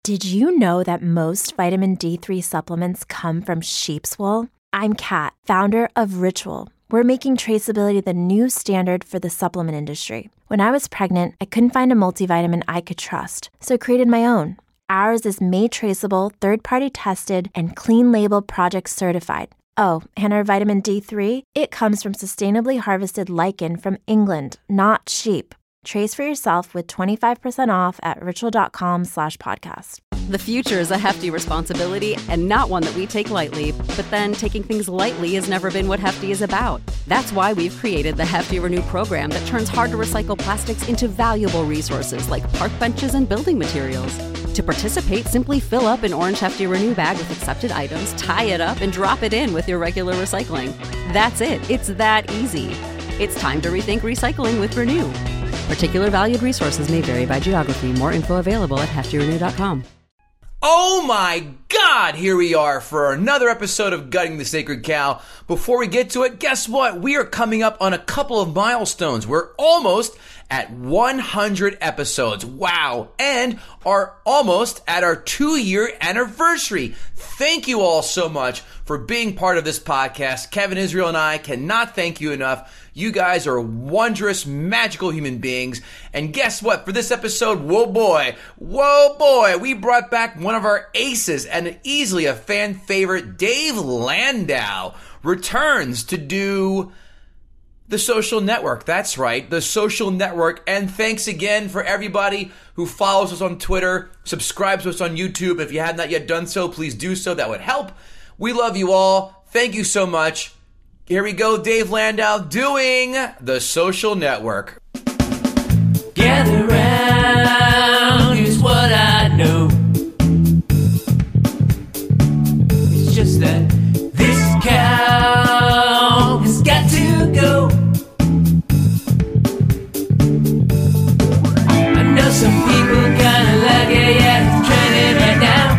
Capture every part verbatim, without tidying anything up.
Did you know that most vitamin D three supplements come from sheep's wool? I'm Kat, founder of Ritual. We're making traceability the new standard for the supplement industry. When I was pregnant, I couldn't find a multivitamin I could trust, so I created my own. Ours is made traceable, third-party tested, and clean label project certified. Oh, and our vitamin D three, it comes from sustainably harvested lichen from England, not sheep. Trace for yourself with twenty-five percent off at ritual.com slash podcast. The future is a hefty responsibility and not one that we take lightly. But then taking things lightly has never been what Hefty is about. That's why we've created the Hefty Renew program that turns hard-to-recycle plastics into valuable resources like park benches and building materials. To participate, simply fill up an orange Hefty Renew bag with accepted items, tie it up, and drop it in with your regular recycling. That's it. It's that easy. It's time to rethink recycling with Renew. Particular valued resources may vary by geography. More info available at hefty renew dot com. Oh my God, here we are for another episode of Gutting the Sacred Cow. Before we get to it, guess what? We are coming up on a couple of milestones. We're almost at one hundred episodes. Wow. And are almost at our two-year anniversary. Thank you all so much for being part of this podcast. Kevin Israel and I cannot thank you enough. You guys are wondrous, magical human beings. And guess what? For this episode, whoa boy, whoa boy, we brought back one of our aces and easily a fan favorite. Dave Landau returns to do The Social Network. That's right, The Social Network. And thanks again for everybody who follows us on Twitter, subscribes to us on YouTube. If you have not yet done so, please do so. That would help. We love you all. Thank you so much. Here we go, Dave Landau doing The Social Network. Gather round, here's what I know. It's just that this cow has got to go. I know some people kinda like it, yeah, it's trending right now.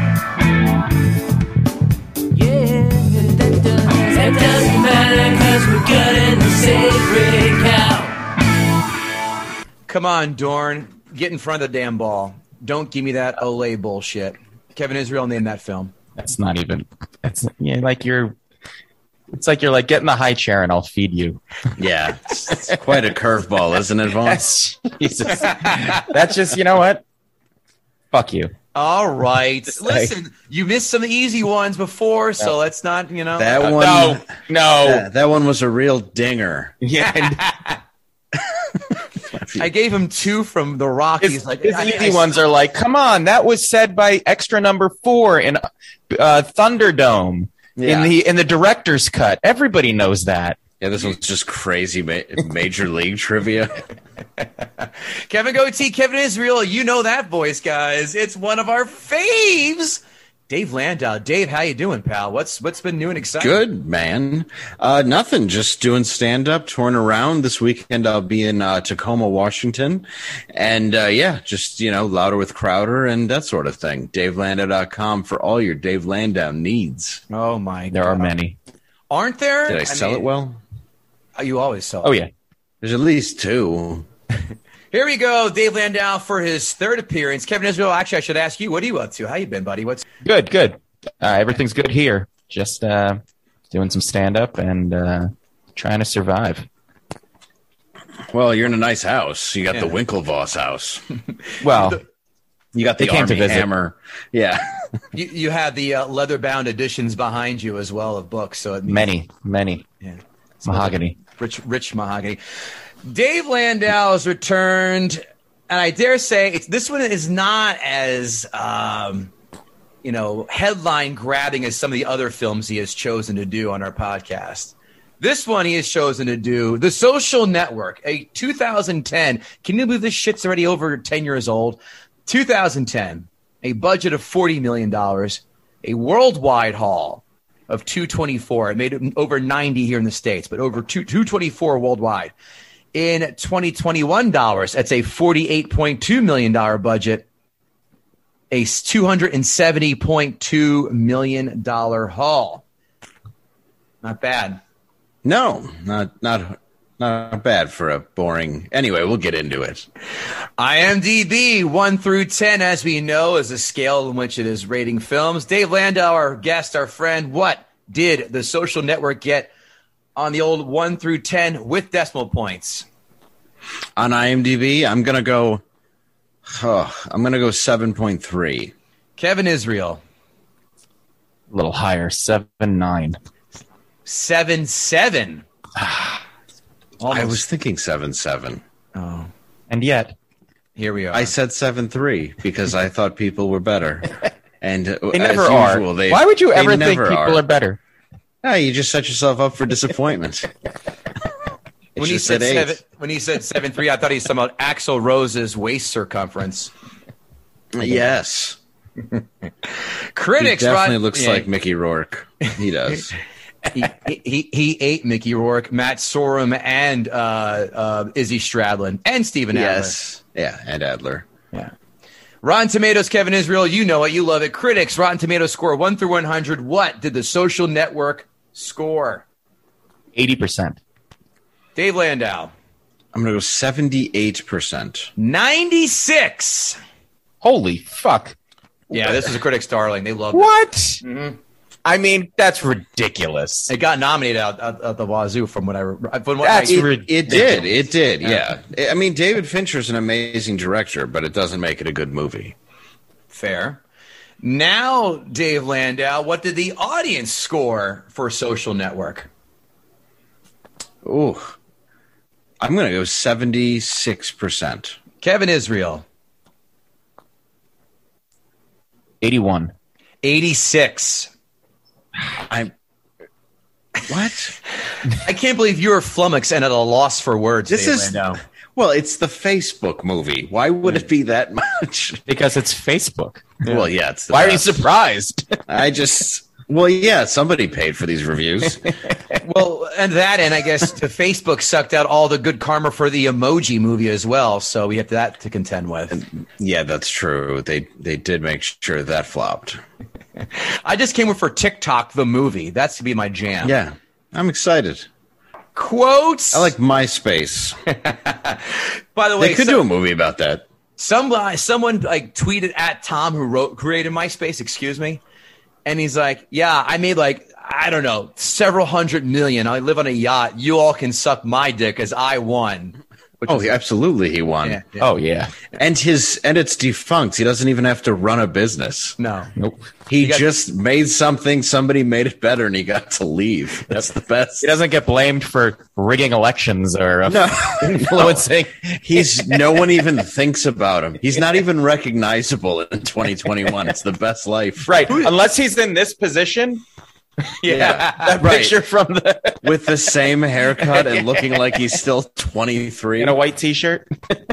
Yeah, that does, that doesn't matter, cause we're gutting the sacred cow. Come on, Dorn. Get in front of the damn ball. Don't give me that Olay bullshit. Kevin Israel named that film. That's not even. It's yeah, like you're. It's like you're like get in the high chair and I'll feed you. Yeah, it's, it's quite a curveball, isn't it, Vaughn? That's, Jesus. That's just you know what? Fuck you. All right. Listen, you missed some easy ones before, so let's not, you know. That Uh, one. no, no. That, that one was a real dinger. Yeah. I gave him two from The Rockies. His, like his I- easy I- ones are like, come on, that was said by extra number four in uh, Thunderdome Yeah. in the in the director's cut. Everybody knows that. Yeah, this one's just crazy ma- major league trivia. Kevin Goatee, Kevin Israel, you know that voice, guys. It's one of our faves. Dave Landau. Dave, how you doing, pal? What's what's been new and exciting? Good, man. Uh, nothing. Just doing stand-up, touring around. This weekend I'll be in uh, Tacoma, Washington. And, uh, yeah, just, you know, Louder with Crowder and that sort of thing. Dave Landau dot com for all your Dave Landau needs. Oh, my There God. are many. Aren't there? Did I sell mean, it well? You always sell it. Oh, yeah. There's at least two. Here we go, Dave Landau for his third appearance. Kevin Israel, actually, I should ask you, what are you up to? How you been, buddy? What's Good, good. Uh, everything's good here. Just uh, doing some stand-up and uh, trying to survive. Well, you're in a nice house. You got Yeah. the Winklevoss house. Well, You got the They came to Army visit. Hammer. Yeah. you, you have the uh, leather-bound editions behind you as well of books. So it means, many, many. Yeah. Mahogany. Rich, rich mahogany. Dave Landau has returned, and I dare say it's, this one is not as, um, you know, headline grabbing as some of the other films he has chosen to do on our podcast. This one he has chosen to do The Social Network, a two thousand ten. Can you believe this shit's already over ten years old? two thousand ten, a budget of forty million dollars, a worldwide haul of two twenty-four. It made it over ninety here in the States, but over two twenty-four worldwide. In twenty twenty-one dollars, that's a forty-eight point two million dollars budget, a two hundred seventy point two million dollars haul. Not bad. No, not not not bad for a boring. Anyway, we'll get into it. IMDb one through ten, as we know, is a scale in which it is rating films. Dave Landau, our guest, our friend, what did The Social Network get on the old one through ten with decimal points? On IMDb, I'm gonna go. Oh, I'm gonna go seven point three. Kevin Israel, A little higher, seven nine. seven seven. I was thinking seven seven. Oh, And yet, here we are. I said seven three because I thought people were better. And uh, they never as are. usual, they, Why would you they ever think never people are, are better? No, you just set yourself up for disappointment. when he just said said eight. seven, when he said seven three, I thought he was talking about Axl Rose's waist circumference. Yes. Critics He definitely right- looks yeah. like Mickey Rourke. He does. he, he he ate Mickey Rourke, Matt Sorum, and uh, uh, Izzy Stradlin, and Steven Adler. Yes. Yeah, and Adler. Yeah. Rotten Tomatoes, Kevin Israel, you know it, you love it. Critics, Rotten Tomatoes score one through one hundred. What did The Social Network score? eighty percent. Dave Landau, I'm going to go seventy-eight percent. ninety-six. Holy fuck. Yeah, this is a critic's darling. They love it. What? Mm-hmm. I mean, that's ridiculous. It got nominated out at, at the wazoo from what I from what That's I, It, it did. It did. Yeah. Yeah. I mean, David Fincher's an amazing director, but it doesn't make it a good movie. fair. Now, Dave Landau, what did the audience score for Social Network? Ooh. I'm going to go seventy-six percent. Kevin Israel, eighty-one. eighty-six. I'm. What? I can't believe you were flummoxed and at a loss for words. This Dave is. Landau. Well, it's the Facebook movie. Why would it be that much? Because it's Facebook. Well, yeah. It's the Why are you best. surprised? I just. Well, yeah. Somebody paid for these reviews. Well, and that, and I guess the Facebook sucked out all the good karma for the Emoji movie as well. So we have that to contend with. Yeah, that's true. They they did make sure that flopped. I just came with for TikTok the movie. That's to be my jam. Yeah, I'm excited. Quotes. I like MySpace. By the way, They could so- do a movie about that. Somebody, someone like tweeted at Tom who wrote created MySpace. Excuse me, and he's like, "Yeah, I made like I don't know several hundred million. I live on a yacht. You all can suck my dick as I won." Which Oh, was- yeah, absolutely, he won. yeah, yeah. Oh, yeah. And his and it's defunct. He doesn't even have to run a business. no, Nope. He got- just made something. Somebody made it better, and he got to leave. That's the best. He doesn't get blamed for rigging elections or uh, No. influencing. He's no one even thinks about him. He's not even recognizable in twenty twenty-one. It's the best life. Right. Unless he's in this position. Yeah. That Right. picture from the With the same haircut and looking like he's still twenty-three. in a white t-shirt.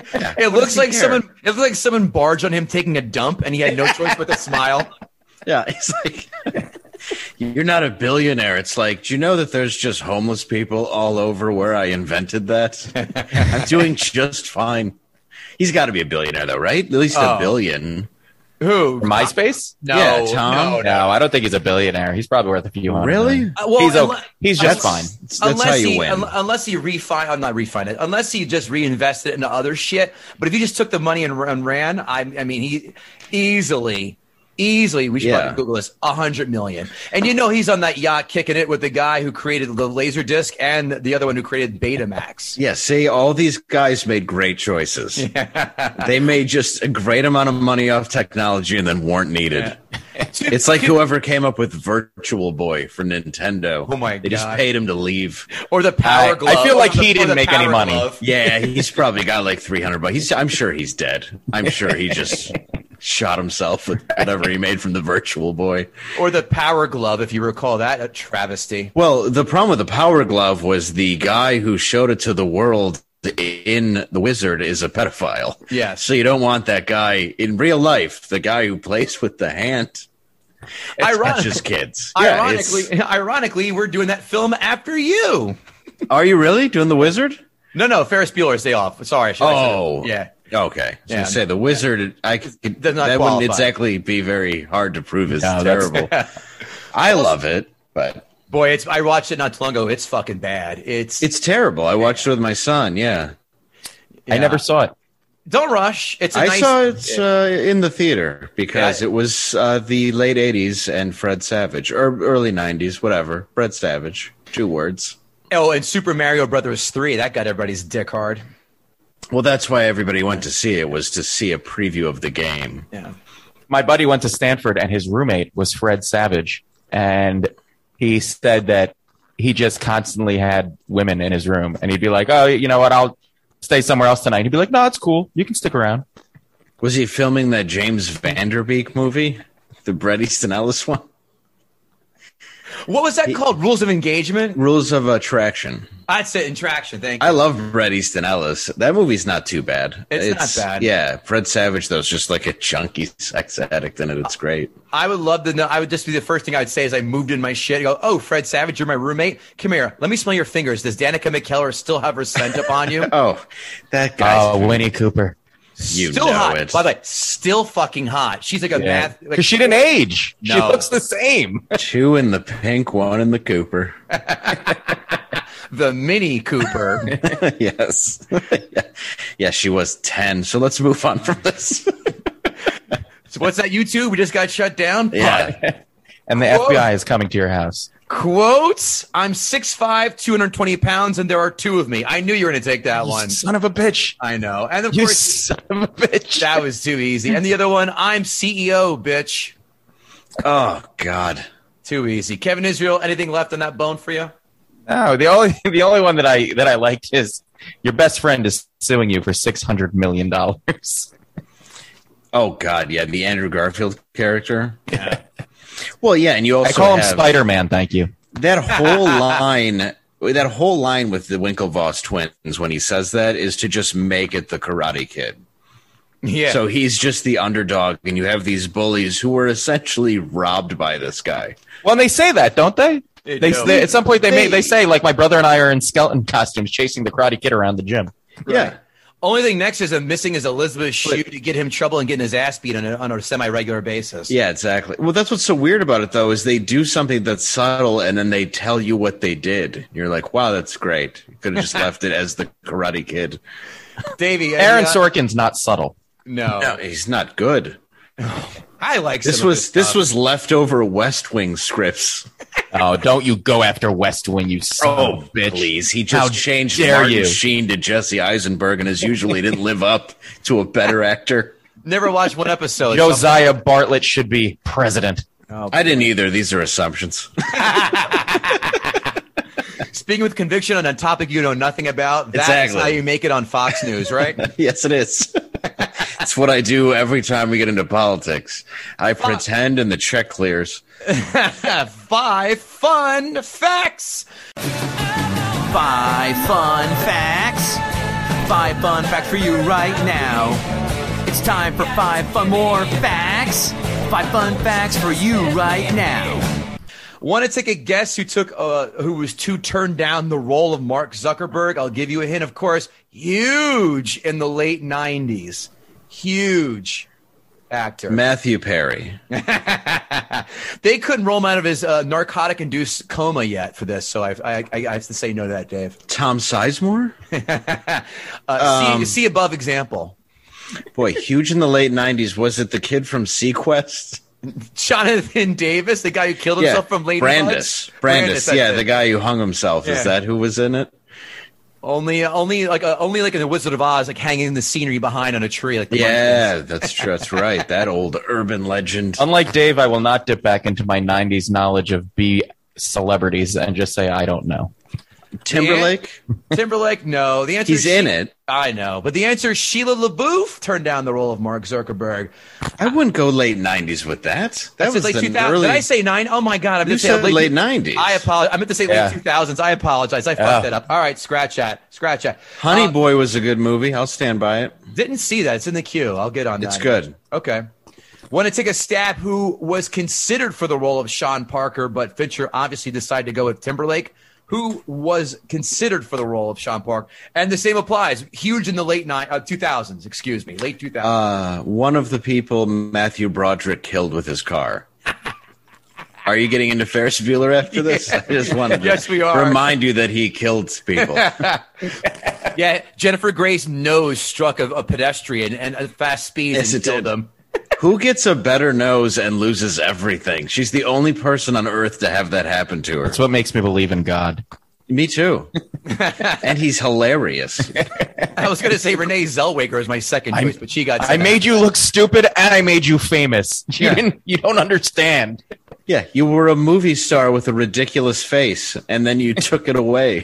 it looks like care? someone. It looks like someone barged on him taking a dump, and he had no choice but to smile. Yeah, it's like you're not a billionaire. It's like, do you know that there's just homeless people all over where I invented that? I'm doing just fine. He's got to be a billionaire, though, right? At least Oh. a billion. Who? MySpace? No, Yeah, Tom. no, no. No, I don't think he's a billionaire. He's probably worth a few hundred. Really? million. Uh, well, he's unle- okay. He's just fine. That's unless how you he, win. un- unless he refine, I'm not refine it. Unless he just reinvested it into other shit. But if he just took the money and, and ran, I, I mean, he easily, easily, we should Yeah. probably Google this, a hundred million. And you know, he's on that yacht kicking it with the guy who created the Laserdisc and the other one who created Betamax. Yeah, see, all these guys made great choices. They made just a great amount of money off technology and then weren't needed. It's like whoever came up with Virtual Boy for Nintendo. Oh my They just God. paid him to leave. Or the Power I- I Glove. feel like or the- he or didn't the make any Power money. Glove. Yeah, he's probably got like three hundred bucks. He's, I'm sure he's dead. I'm sure he just shot himself with whatever he made from the Virtual Boy. Or the Power Glove, if you recall that, a travesty. Well, the problem with the Power Glove was the guy who showed it to the world in The Wizard is a pedophile. Yes. So you don't want that guy in real life, the guy who plays with the hand. It Ironic- touches kids. Yeah, it's- Ironically, ironically, we're doing that film after you. Are you really doing The Wizard? No, no, Ferris Bueller's Day Off. Sorry. I should- I Oh, should- yeah. Okay. I was Yeah. gonna say The Wizard. I could, Does not that qualify. wouldn't exactly be very hard to prove is No, that's- terrible. I love it, but Boy, it's I watched it not too long ago. It's fucking bad. It's It's terrible. I watched it with my son. Yeah, I yeah. never saw it. Don't rush. It's a I nice, saw it uh, in the theater because Yeah. it was uh, the late eighties and Fred Savage, or early nineties, whatever. Fred Savage, two words. Oh, and Super Mario Brothers three, that got everybody's dick hard. Well, that's why everybody went to see it, was to see a preview of the game. Yeah. My buddy went to Stanford, and his roommate was Fred Savage, and he said that he just constantly had women in his room, and he'd be like, "Oh, you know what? I'll stay somewhere else tonight." He'd be like, "No, it's cool. You can stick around." Was he filming that James Vanderbeek movie, the Bret Easton Ellis one? What was that called? Rules of Engagement? Rules of Attraction. That's it. Interaction. Thank you. I love Bret Easton Ellis. That movie's not too bad. It's not bad. Yeah, Fred Savage, though, is just like a chunky sex addict in it. It's great. I would love to know. I would just be the first thing I would say as I moved in my shit. I go, "Oh, Fred Savage, you're my roommate. Come here. Let me smell your fingers. Does Danica McKellar still have her scent up on you?" Oh, that guy. Oh, Winnie Cooper. You still know hot. it. By the way, still fucking hot. She's like a math. Because Like, she didn't age. She No. looks the same. Two in the pink, one in the Cooper. the Mini Cooper. Yes. yeah. yeah, she was ten. So let's move on from this. So what's that? YouTube? We just got shut down. Yeah. And the F B I is coming to your house. Quotes. I'm six five, two hundred twenty pounds, and there are two of me. I knew you were going to take that one. Son of a bitch. I know. And of You course, son of a bitch. that was too easy. And the other one, I'm C E O, bitch. Oh, God. Too easy. Kevin Israel, anything left on that bone for you? No, the only the only one that I that I liked is your best friend is suing you for six hundred million dollars. Oh, God. Yeah, the Andrew Garfield character. Yeah. Well, yeah, and you also I call him have Spider Man. Thank you. that whole line. That whole line with the Winklevoss twins when he says that is to just make it the Karate Kid. Yeah. So he's just the underdog, and you have these bullies who were essentially robbed by this guy. Well, and they say that, don't they? They They, do. they at some point they, They- make they say like my brother and I are in skeleton costumes chasing the Karate Kid around the gym. Yeah. Only thing next is I'm missing is Elizabeth Shue to get him in trouble and getting his ass beat on a, on a semi-regular basis. Yeah, exactly. Well, that's what's so weird about it, though, is they do something that's subtle, and then they tell you what they did. You're like, wow, that's great. You could have just left it as the Karate Kid. Davey, Aaron uh, Sorkin's not subtle. No. No, he's not good. I like This some of was this stuff. was leftover West Wing scripts. Oh, don't you go after West Wing, you son of a bitch. Please. He How just changed dare Martin you. Sheen to Jesse Eisenberg, and as usual, he didn't live up to a better actor. Never watched one episode. Josiah Bartlett should be president. I didn't either. These are assumptions. Speaking with conviction on a topic you know nothing about, that's Exactly. how you make it on Fox News, right? Yes, it is. It's what I do every time we get into politics. I pretend and the check clears. Five fun facts. Five fun facts. Five fun facts for you right now. It's time for five fun more facts. Five fun facts for you right now. Want to take a guess who took, uh, who was to turn down the role of Mark Zuckerberg? I'll give you a hint. Of course, huge in the late nineties. Huge actor. Matthew Perry. They couldn't roll him out of his uh, narcotic-induced coma yet for this, so I, I, I have to say no to that, Dave. Tom Sizemore? Uh, Um, see, see above example. Boy, huge in the late nineties. Was it the kid from Sequest? Jonathan Davis, the guy who killed himself from Lady Brandis. Bugs? Brandis, that's yeah, it. the guy who hung himself. Yeah. Is that who was in it? Only, only like, uh, only like in the Wizard of Oz, like hanging the scenery behind on a tree, like the Yeah, monkeys. that's true. That's right. That old urban legend. Unlike Dave, I will not dip back into my nineties knowledge of B celebrities and just say I don't know. Timberlake? Timberlake, no. The answer He's is in She- it. I know, but the answer is Sheila LaBeouf turned down the role of Mark Zuckerberg. I wouldn't go late nineties with that. That That's was late the two thousands. early. Did I say nine? Oh my god! I meant You to say said late nineties. I apologize. I meant to say Yeah. late two thousands. I apologize. I fucked Yeah. that up. All right, scratch that. Scratch that. Honey Uh, Boy was a good movie. I'll stand by it. Didn't see that. It's in the queue. I'll get on that. It's good. Okay. Want to take a stab who was considered for the role of Sean Parker, but Fincher obviously decided to go with Timberlake. Who was considered for the role of Sean Parker? And the same applies. Huge in the late ni- uh, two thousands, excuse me. Late two thousands. Uh, one of the people Matthew Broderick killed with his car. Are you getting into Ferris Bueller after this? I just wanted to Yes, we are. remind you that he killed people. Yeah, Jennifer Gray's nose struck a, a pedestrian and at fast speed Yes, and it killed did. him. Who gets a better nose and loses everything? She's the only person on earth to have that happen to her. That's what makes me believe in God. Me too. And he's hilarious. I was going to say Renee Zellweger is my second choice, but she got. I made you look stupid and I made you famous. You Yeah. didn't. You don't understand. Yeah, you were a movie star with a ridiculous face, and then you took it away.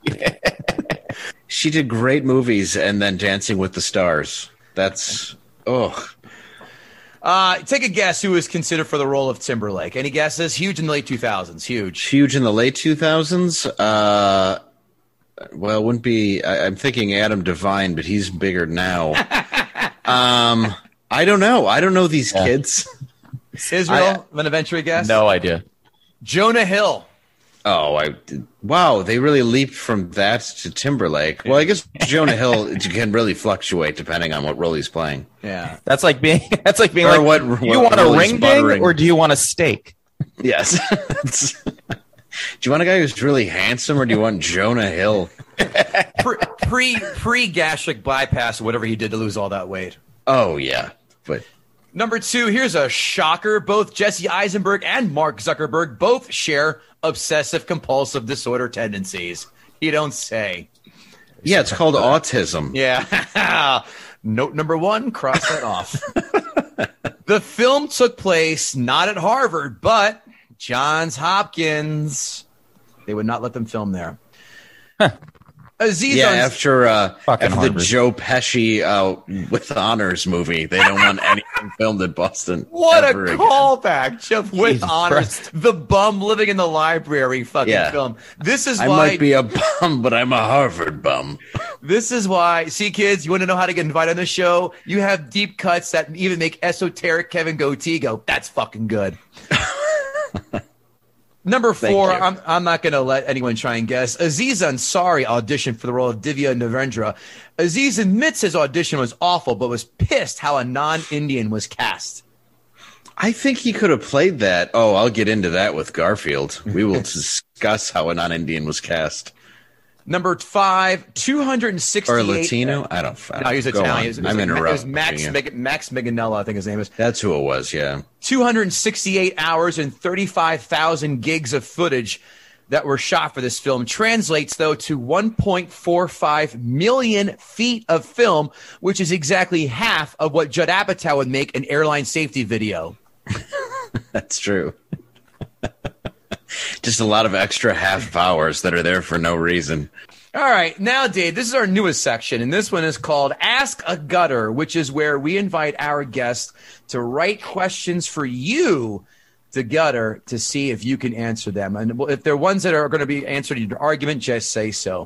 She did great movies, and then Dancing with the Stars. That's oh. Uh, take a guess who was considered for the role of Timberlake. Any guesses? Huge in the late two thousands. Huge. Huge in the late two thousands. Uh, well, it wouldn't be. I, I'm thinking Adam Devine, but he's bigger now. um, I don't know. I don't know these Yeah. kids. Israel, an eventually guess? No idea. Jonah Hill. Oh, I wow! They really leaped from that to Timberlake. Well, I guess Jonah Hill can really fluctuate depending on what role he's playing. Yeah. That's like being. That's like being Or like. what- Do you what want a role he's ring buttering. ding or do you want a steak? Yes. Do you want a guy who's really handsome, or do you want Jonah Hill? Pre pre pre gastric bypass or whatever he did to lose all that weight. Oh yeah, but Number two, here's a shocker. Both Jesse Eisenberg and Mark Zuckerberg both share obsessive compulsive disorder tendencies. You don't say. yeah, it's called autism. Yeah. Note number one, cross that off. The film took place not at Harvard, but Johns Hopkins. They would not let them film there. Aziz Yeah, Ans- after uh, Fucking after the Harvard. Joe Pesci uh, with honors movie, they don't want anything filmed in Boston. What a ever again. callback! Just with Jesus honors, Christ. the bum living in the library fucking Yeah. film. This is I why. might be a bum, but I'm a Harvard bum. This is why. See, kids, you want to know how to get invited on the show? You have deep cuts that even make esoteric Kevin Goatee go, "That's fucking good." Number four, you. I'm, I'm not going to let anyone try and guess. Aziz Ansari auditioned for the role of Divya Narendra. Aziz admits his audition was awful, but was pissed how a non-Indian was cast. I think he could have played that. Oh, I'll get into that with Garfield. We will discuss how a non-Indian was cast. Number five, two hundred sixty-eight. Or Latino? I don't. I don't No, he was go Italian. on. It was, it was I'm like- it was interrupting Max, you. Mig- Max Miganella, I think his name is. That's who it was. Yeah. two hundred sixty-eight hours and thirty-five thousand gigs of footage that were shot for this film translates, though, to one point four five million feet of film, which is exactly half of what Judd Apatow would make an airline safety video. That's true. Just a lot of extra half hours that are there for no reason. All right, now, Dave, this is our newest section, and this one is called Ask a Gutter, which is where we invite our guests to write questions for you to Gutter to see if you can answer them. And if they're ones that are going to be answered in your argument, just say so.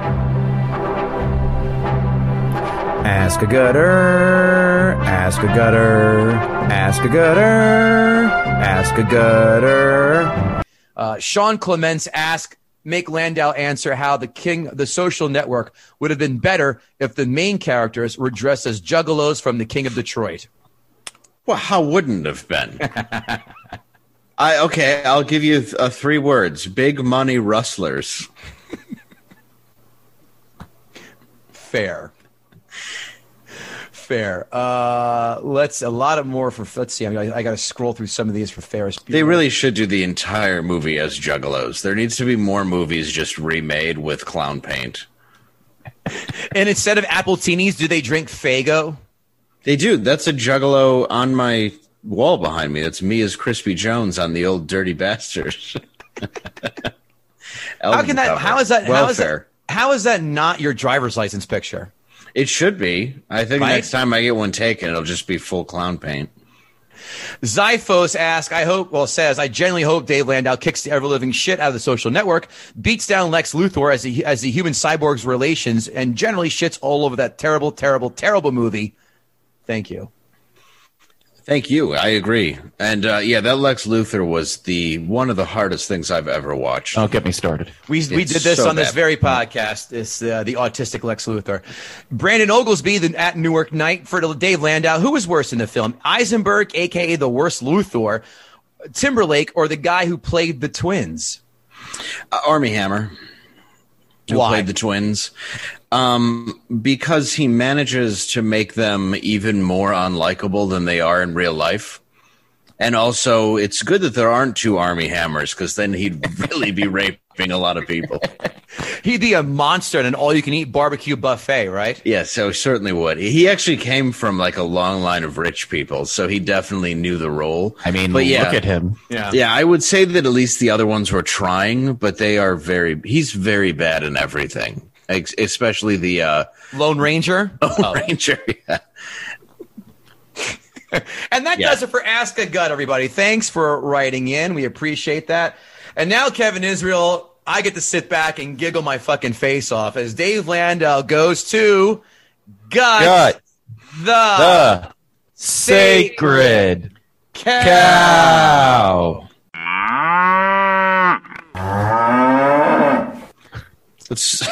Ask a gutter, ask a gutter, ask a gutter, ask a gutter. Uh, Sean Clements asked, make Landau answer how the King, the Social Network, would have been better if the main characters were dressed as juggalos from The King of Detroit. Well, how wouldn't have been? I okay. I'll give you uh, three words: big money rustlers. Fair. Fair. Uh, let's a lot of more for. Let's see. I, mean, I, I got to scroll through some of these for Ferris Bueller. They really should do the entire movie as juggalos. There needs to be more movies just remade with clown paint. And instead of Appletinis, do they drink Faygo? They do. That's a juggalo on my wall behind me. That's me as Crispy Jones on the old Dirty Bastards. How can that? How is that? How is that? Welfare. How is that not your driver's license picture? It should be. I think Right? next time I get one taken, it'll just be full clown paint. Zyphos asks, I hope, well, says, I genuinely hope Dave Landau kicks the ever-living shit out of the Social Network, beats down Lex Luthor as the, as the human cyborg's relations, and generally shits all over that terrible, terrible, terrible movie. Thank you. Thank you. I agree. And uh, yeah, that Lex Luthor was the one of the hardest things I've ever watched. Don't get me started. We, we It's did this so on this bad. very podcast. It's uh, the autistic Lex Luthor. Brandon Oglesby the, at Newark Night for Dave Landau. Who was worse in the film? Eisenberg, a k a the worst Luthor, Timberlake or the guy who played the twins? Uh, Armie Hammer, who Why? played the twins. Um, because he manages to make them even more unlikable than they are in real life. And also, it's good that there aren't two Armie Hammers, because then he'd really be raping a lot of people. He'd be a monster in an all-you-can-eat barbecue buffet, right? Yeah, so he certainly would. He actually came from like a long line of rich people, so he definitely knew the role. I mean, but yeah, look at him. Yeah. Yeah, I would say that at least the other ones were trying, but they are very. He's very bad in everything, ex- especially the uh, Lone Ranger. Lone Oh. Ranger. Yeah. And that Yeah. does it for Ask a Gut, everybody. Thanks for writing in. We appreciate that. And now, Kevin Israel, I get to sit back and giggle my fucking face off as Dave Landau goes to Gut, Gut the, the sacred cow. cow. It's,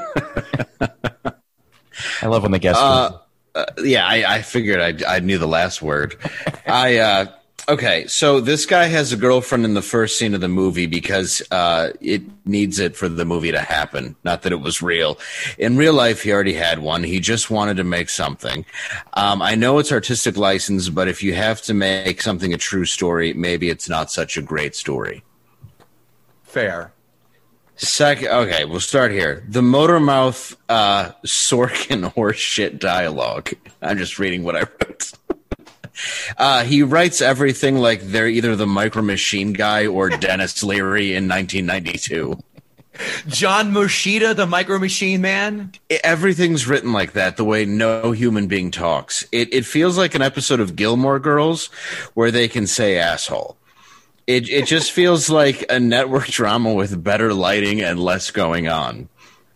I love when the guests. uh, uh, yeah, I, I figured I, I knew the last word. I uh, okay, so this guy has a girlfriend in the first scene of the movie because uh, it needs it for the movie to happen. Not that it was real. In real life, he already had one. He just wanted to make something. Um, I know it's artistic license, but if you have to make something a true story, maybe it's not such a great story. Fair. Second, okay, we'll start here. The Motormouth uh, Sorkin horseshit dialogue. I'm just reading what I wrote. uh, he writes everything like they're either the Micro Machine Guy or Dennis Leary in nineteen ninety-two. John Moshida, the Micro Machine Man. Everything's written like that, the way no human being talks. It, it feels like an episode of Gilmore Girls where they can say asshole. It it just feels like a network drama with better lighting and less going on.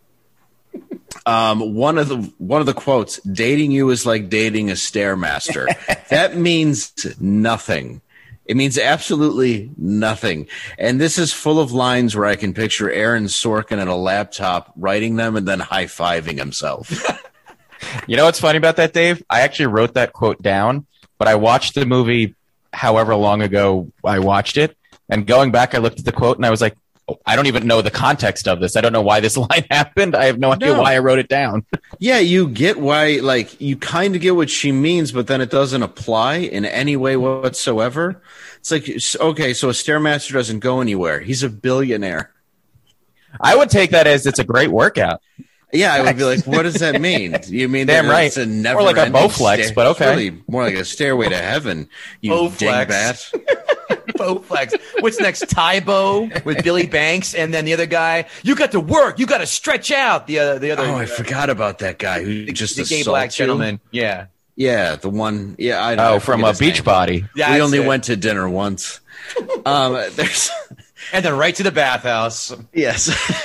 Um, one of the one of the quotes: "Dating you is like dating a stairmaster." That means nothing. It means absolutely nothing. And this is full of lines where I can picture Aaron Sorkin at a laptop writing them and then high fiving himself. You know what's funny about that, Dave? I actually wrote that quote down, but I watched the movie however long ago I watched it, and going back, I looked at the quote and I was like, oh, I don't even know the context of this. I don't know why this line happened. I have no idea No. why I wrote it down. Yeah, you get why, like, you kind of get what she means, but then it doesn't apply in any way whatsoever. It's like, okay, so a Stairmaster doesn't go anywhere. He's a billionaire. I would take that as it's a great workout. Yeah, I would be like, what does that mean? You mean Damn that right. it's a never More like a Bowflex, but okay. Really more like a stairway to heaven, you Bowflex. dingbat. Bowflex. What's next? Tybo with Billy Banks, and then the other guy. You got to work. You got to stretch out. The uh, the other. Oh, I forgot about that guy who just the gay assaulted black you. gentleman. Yeah. Yeah, the one. Yeah, I know. Oh, from a beach body. Yeah, we that's only it. went to dinner once. um, there's. And then right to the bathhouse. Yes.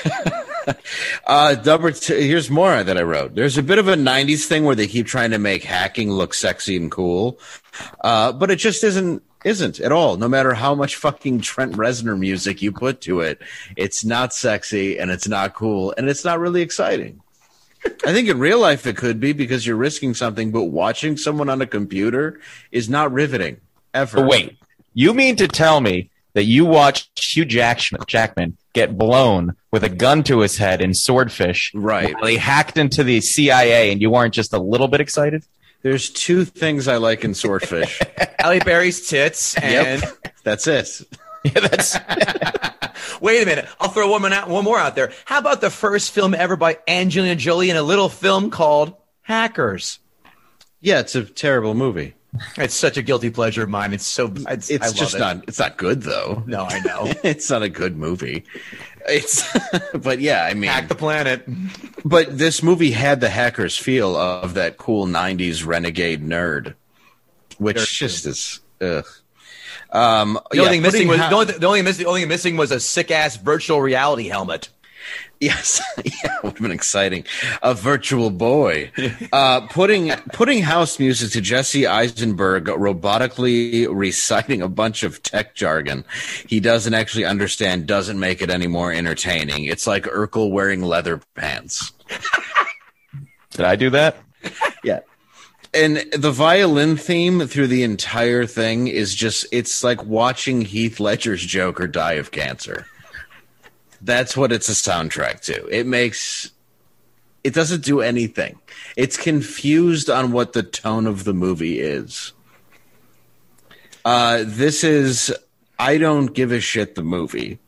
uh, number two, here's more that I wrote. There's a bit of a nineties thing where they keep trying to make hacking look sexy and cool, uh, but it just isn't isn't at all. No matter how much fucking Trent Reznor music you put to it, it's not sexy and it's not cool and it's not really exciting. I think in real life it could be because you're risking something, but watching someone on a computer is not riveting ever. But wait, you mean to tell me that you watched Hugh Jack- Jackman get blown with a gun to his head in Swordfish, Right. while he hacked into the C I A, and you weren't just a little bit excited? There's two things I like in Swordfish. Halle Berry's tits and. Yep, that's it. Yeah, that's Wait a minute. I'll throw one more, out, one more out there. How about the first film ever by Angelina Jolie in a little film called Hackers? Yeah, it's a terrible movie. It's such a guilty pleasure of mine. It's so. It's, It's I love just it. not. It's not good though. No, I know. It's not a good movie. It's, but yeah, I mean, Hack the planet. but this movie had the Hackers feel of that cool nineties renegade nerd, which Nerd. just is. Ugh. Um, The yeah, only thing missing putting was ha- the only, the only missing the only thing missing was a sick ass virtual reality helmet. Yes, yeah, would have been exciting. A virtual boy, uh, putting putting house music to Jesse Eisenberg robotically reciting a bunch of tech jargon he doesn't actually understand doesn't make it any more entertaining. It's like Urkel wearing leather pants. Did I do that? Yeah. And the violin theme through the entire thing is just, it's like watching Heath Ledger's Joker die of cancer. That's what it's a soundtrack to. It makes, it doesn't do anything. It's confused on what the tone of the movie is. Uh, this is, I don't give a shit the movie.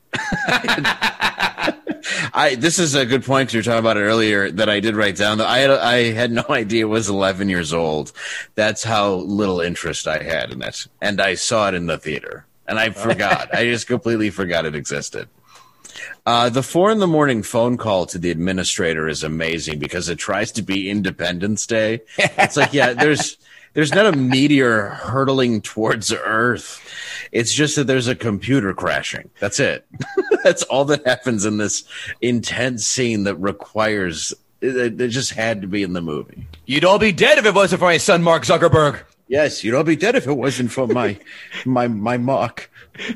I this is a good point because you were talking about it earlier that I did write down. I had I had no idea it was eleven years old. That's how little interest I had in it, and I saw it in the theater, and I forgot. I just completely forgot it existed. Uh, the four in the morning phone call to the administrator is amazing because it tries to be Independence Day. It's like, yeah, there's there's not a meteor hurtling towards Earth. It's just that there's a computer crashing. That's it. That's all that happens in this intense scene that requires it, it just had to be in the movie. You'd all be dead if it wasn't for my son, Mark Zuckerberg. Yes, you'd all be dead if it wasn't for my my my Mark.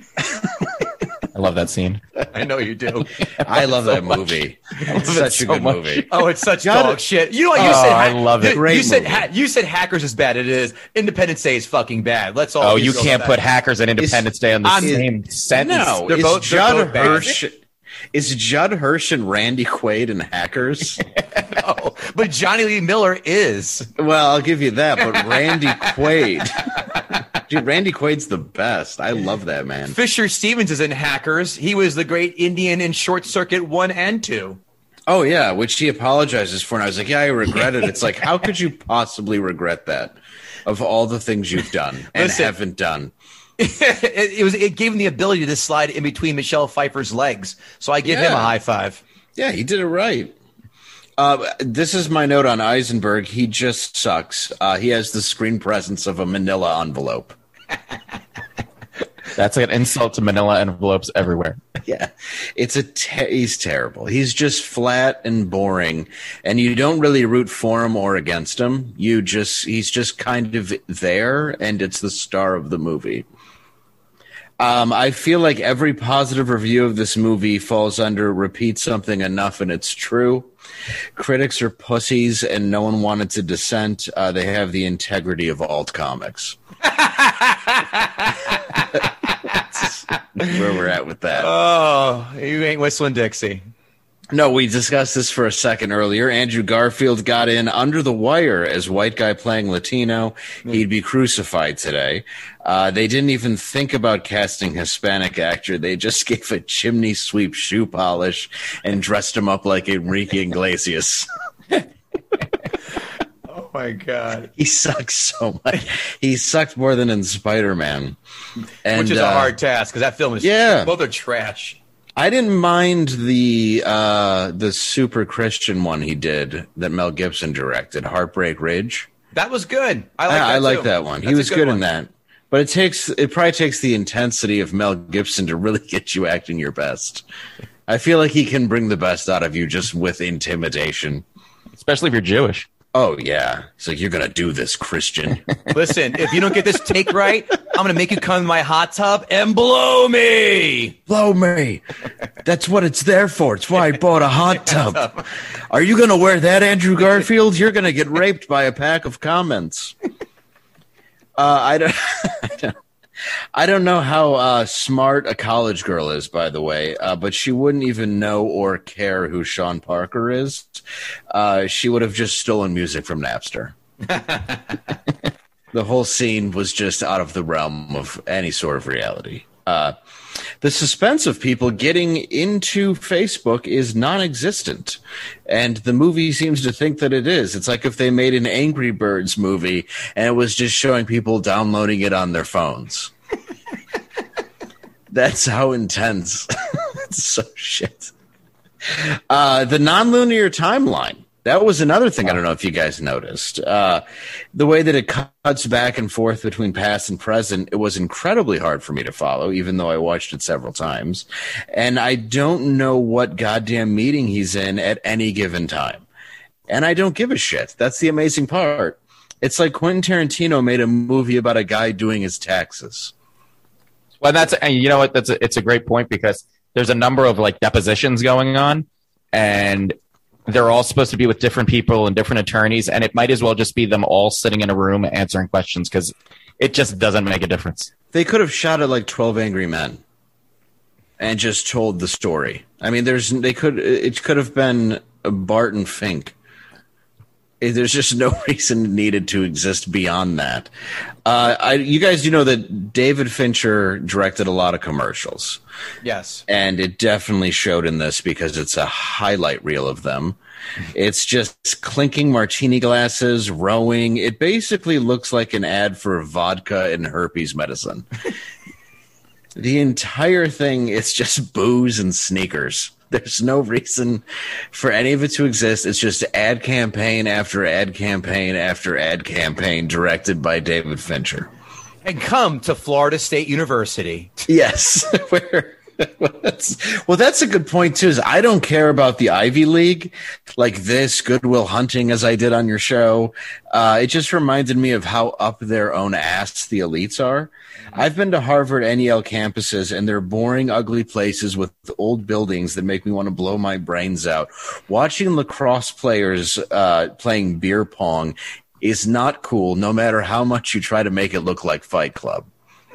I love that scene. I know you do. I love that movie. It's such a good movie. Oh, it's such Got dog it. shit. You know what you Oh, said? I love it. You, Great you said movie. ha- you said Hackers is bad. It is. Independence Day is fucking bad. Let's all. Oh, just you go can't with put that. Hackers and Independence Day on the I'm- same sentence. No, They're is both- they're Judd both bad. Hirsch is Judd Hirsch and Randy Quaid in Hackers? No, but Johnny Lee Miller is. Well, I'll give you that, but Randy Quaid. Dude, Randy Quaid's the best. I love that man. Fisher Stevens is in Hackers. He was the great Indian in Short Circuit one and two. Oh, yeah, which he apologizes for. And I was like, yeah, I regret it. It's like, how could you possibly regret that of all the things you've done and Listen. haven't done? it, it was. It gave him the ability to slide in between Michelle Pfeiffer's legs. So I give him a Yeah. high five. Yeah, he did it right. Uh, this is my note on Eisenberg. He just sucks. Uh, he has the screen presence of a manila envelope. That's an insult to manila envelopes everywhere. Yeah, it's a te- he's terrible. He's just flat and boring, and you don't really root for him or against him. You just he's just kind of there, and it's the star of the movie. Um, I feel like every positive review of this movie falls under repeat something enough, and it's true. Critics are pussies, and no one wanted to dissent. Uh, they have the integrity of alt comics. That's where we're at with that. Oh, you ain't whistling Dixie. No, we discussed this for a second earlier. Andrew Garfield got in under the wire as white guy playing Latino. He'd be crucified today. Uh, they didn't even think about casting Hispanic actor. They just gave a chimney sweep shoe polish and dressed him up like Enrique Iglesias. Oh my God. He sucks so much. He sucked more than in Spider-Man. And, Which is a uh, hard task because that film is. yeah. Both are trash. I didn't mind the uh, the super Christian one he did that Mel Gibson directed, Heartbreak Ridge. That was good. I like I, that I like too. that one. That's he a was good, one. in that. But it takes it probably takes the intensity of Mel Gibson to really get you acting your best. I feel like he can bring the best out of you just with intimidation. Especially if you're Jewish. Oh yeah, it's like you're gonna do this, Christian. Listen, if you don't get this take right, I'm going to make you come in my hot tub and blow me. Blow me. That's what it's there for. It's why I bought a hot tub. Are you gonna wear that, Andrew Garfield? You're gonna get raped by a pack of comments. Uh, I don't. I don't I don't know how uh, smart a college girl is, by the way, uh, but she wouldn't even know or care who Sean Parker is. Uh, she would have just stolen music from Napster. The whole scene was just out of the realm of any sort of reality. Uh, the suspense of people getting into Facebook is non-existent, and the movie seems to think that it is. It's like if they made an Angry Birds movie and it was just showing people downloading it on their phones. That's how intense. It's so shit. Uh, the nonlinear timeline. That was another thing. I don't know if you guys noticed. Uh, the way that it cuts back and forth between past and present, it was incredibly hard for me to follow, even though I watched it several times. And I don't know what goddamn meeting he's in at any given time. And I don't give a shit. That's the amazing part. It's like Quentin Tarantino made a movie about a guy doing his taxes. Well, that's and you know what? That's a, it's a great point because there's a number of like depositions going on, and they're all supposed to be with different people and different attorneys, and it might as well just be them all sitting in a room answering questions because it just doesn't make a difference. They could have shot it like twelve Angry Men and just told the story. I mean, there's they could it could have been Barton Fink. There's just no reason it needed to exist beyond that. Uh, I, you guys do know that David Fincher directed a lot of commercials. Yes. And it definitely showed in this because it's a highlight reel of them. It's just clinking martini glasses, rowing. It basically looks like an ad for vodka and herpes medicine. The entire thing is just booze and sneakers. There's no reason for any of it to exist. It's just ad campaign after ad campaign after ad campaign directed by David Fincher. And come to Florida State University. Yes. Where, well, that's, well, that's a good point, too, is I don't care about the Ivy League like this, Good Will Hunting, as I did on your show. Uh, it just reminded me of how up their own ass the elites are. I've been to Harvard N E L campuses, and they're boring, ugly places with old buildings that make me want to blow my brains out. Watching lacrosse players uh, playing beer pong is not cool, no matter how much you try to make it look like Fight Club.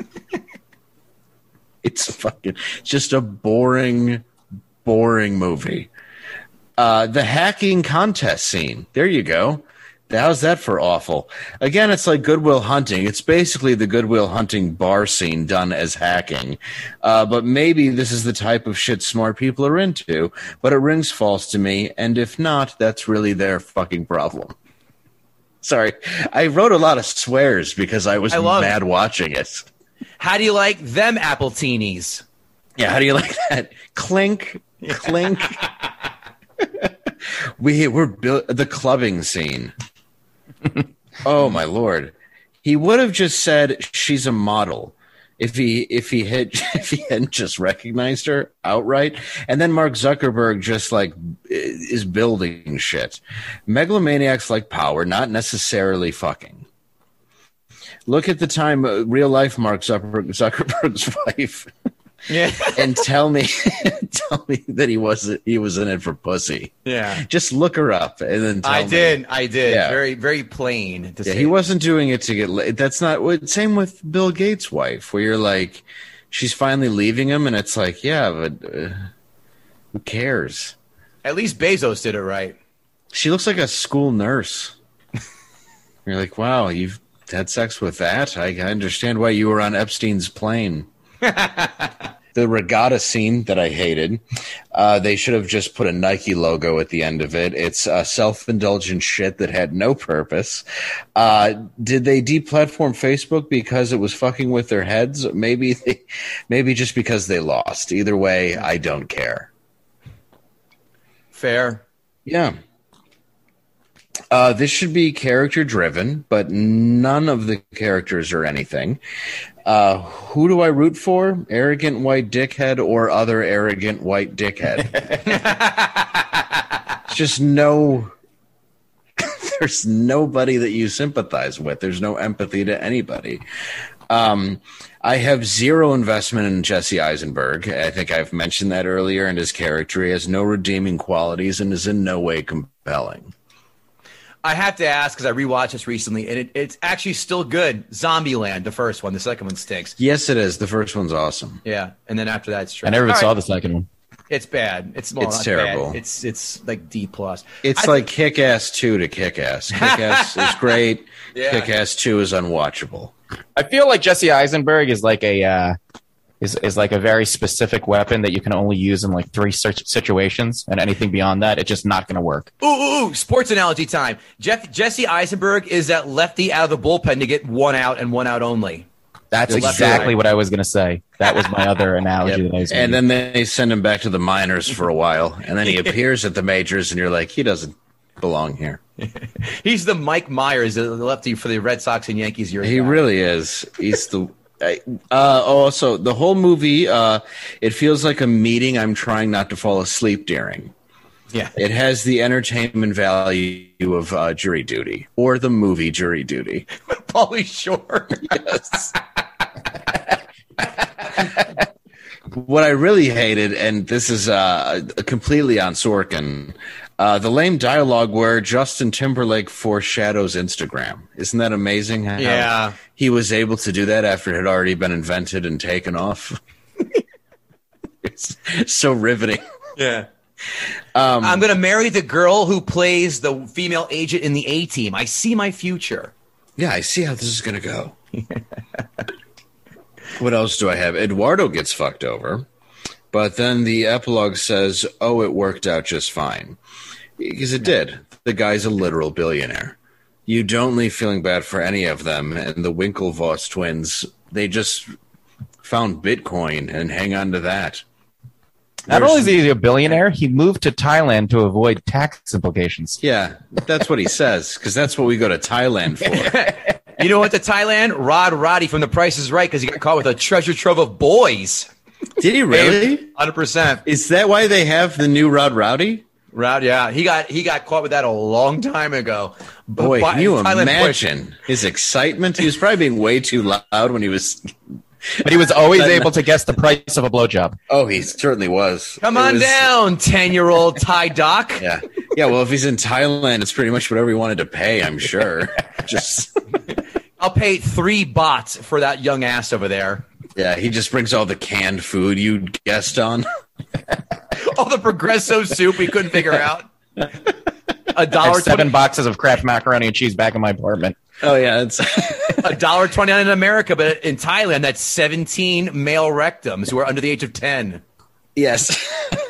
It's fucking just a boring, boring movie. Uh, the hacking contest scene. There you go. How's that for awful? Again, it's like Good Will Hunting. It's basically the Good Will Hunting bar scene done as hacking. Uh, but maybe this is the type of shit smart people are into. But it rings false to me. And if not, that's really their fucking problem. Sorry. I wrote a lot of swears because I was I love mad it. watching it. How do you like them Appletinis? Yeah, how do you like that? Clink, clink. we, we're built the clubbing scene. Oh my lord! He would have just said she's a model if he if he had if he hadn't just recognized her outright. And then Mark Zuckerberg just like is building shit. Megalomaniacs like power, not necessarily fucking. Look at the time, uh, real life Mark Zuckerberg, Zuckerberg's wife. Yeah. And tell me, tell me that he wasn't. He was in it for pussy. Yeah. Just look her up, and then tell I me. did. I did. Yeah. Very, very plain. To Yeah, say he wasn't doing it to get. La- That's not what. Same with Bill Gates' wife, where you're like, she's finally leaving him, and it's like, yeah, but uh, who cares? At least Bezos did it right. She looks like a school nurse. You're like, wow, you've had sex with that? I understand why you were on Epstein's plane. The regatta scene that I hated, uh, they should have just put a Nike logo at the end of it. It's uh, self-indulgent shit that had no purpose. Uh, did they deplatform Facebook because it was fucking with their heads? Maybe, they, maybe just because they lost. Either way, I don't care. Fair. Yeah. Uh, this should be character driven, but none of the characters are anything. Uh, who do I root for? Arrogant white dickhead or other arrogant white dickhead? Just no. There's nobody that you sympathize with. There's no empathy to anybody. Um, I have zero investment in Jesse Eisenberg. I think I've mentioned that earlier. And his character, he has no redeeming qualities and is in no way compelling. I have to ask because I rewatched this recently, and it, it's actually still good. Zombieland, the first one. The second one stinks. Yes, it is. The first one's awesome. Yeah, and then after that, it's trash. I never even All saw right. the second one. It's bad. It's well, It's not terrible. bad. It's it's like D plus. It's I like think- Kick-Ass two to Kick-Ass. Kick-Ass is great. Yeah. Kick-Ass two is unwatchable. I feel like Jesse Eisenberg is like a uh, is is like a very specific weapon that you can only use in like three such situations, and anything beyond that, it's just not going to work. Ooh, ooh, ooh, sports analogy time. Jeff, Jesse Eisenberg is that lefty out of the bullpen to get one out and one out only. That's Left or exactly right? what I was going to say. That was my other analogy. Yep. That I was And gonna then they send him back to the minors for a while, and then he appears at the majors, and you're like, he doesn't belong here. He's the Mike Myers, the lefty for the Red Sox and Yankees. Years He back. really is. He's the. I- Uh, also, the whole movie, uh, it feels like a meeting I'm trying not to fall asleep during. Yeah. It has the entertainment value of uh, Jury Duty or the movie Jury Duty. Pauly Shore. Yes. What I really hated, and this is uh, completely on Sorkin, Uh, the lame dialogue where Justin Timberlake foreshadows Instagram. Isn't that amazing? How Yeah. he was able to do that after it had already been invented and taken off. It's so riveting. Yeah. Um, I'm going to marry the girl who plays the female agent in the A-Team. I see my future. Yeah, I see how this is going to go. What else do I have? Eduardo gets fucked over, but then the epilogue says, oh, it worked out just fine. Because it did. The guy's a literal billionaire. You don't leave feeling bad for any of them. And the Winklevoss twins, they just found Bitcoin and hang on to that. Not There's- only is he a billionaire, he moved to Thailand to avoid tax implications. Yeah, that's what he says, because that's what we go to Thailand for. You know what? To Thailand, Rod Roddy from The Price is Right because he got caught with a treasure trove of boys. Did he really? one hundred percent. Is that why they have the new Rod Rowdy? Rod, yeah, he got he got caught with that a long time ago. Boy, But can you Thailand imagine his excitement? He was probably being way too loud when he was. But he was always able to guess the price of a blowjob. Oh, he certainly was. Come It on was- down, ten-year-old Thai doc. Yeah, yeah. Well, if he's in Thailand, it's pretty much whatever he wanted to pay. I'm sure. Just I'll pay three bots for that young ass over there. yeah, he just brings all the canned food you guessed on. All the Progresso soup we couldn't figure out. A I dollar have seven twenty, boxes of Kraft macaroni and cheese back in my apartment. Oh yeah, it's a dollar twenty-nine in America, but in Thailand, that's seventeen male rectums who are under the age of ten. yes.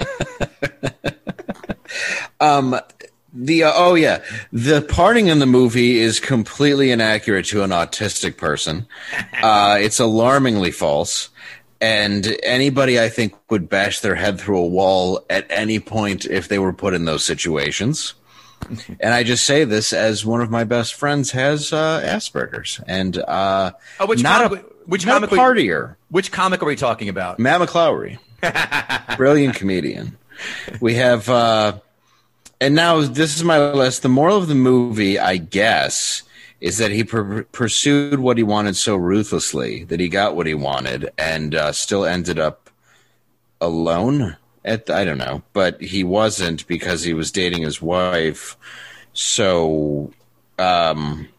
um. The uh, oh yeah, the parting in the movie is completely inaccurate to an autistic person. Uh, it's alarmingly false, and anybody I think would bash their head through a wall at any point if they were put in those situations. And I just say this as one of my best friends has uh, Asperger's, and uh, Oh, which not comic- a which not comic a we- partier. Which comic are we talking about? Matt McClowry, brilliant comedian. We have, uh, and now this is my list. The moral of the movie, I guess, is that he per- pursued what he wanted so ruthlessly that he got what he wanted, and uh, still ended up alone. At I don't know, but he wasn't because he was dating his wife. So, um,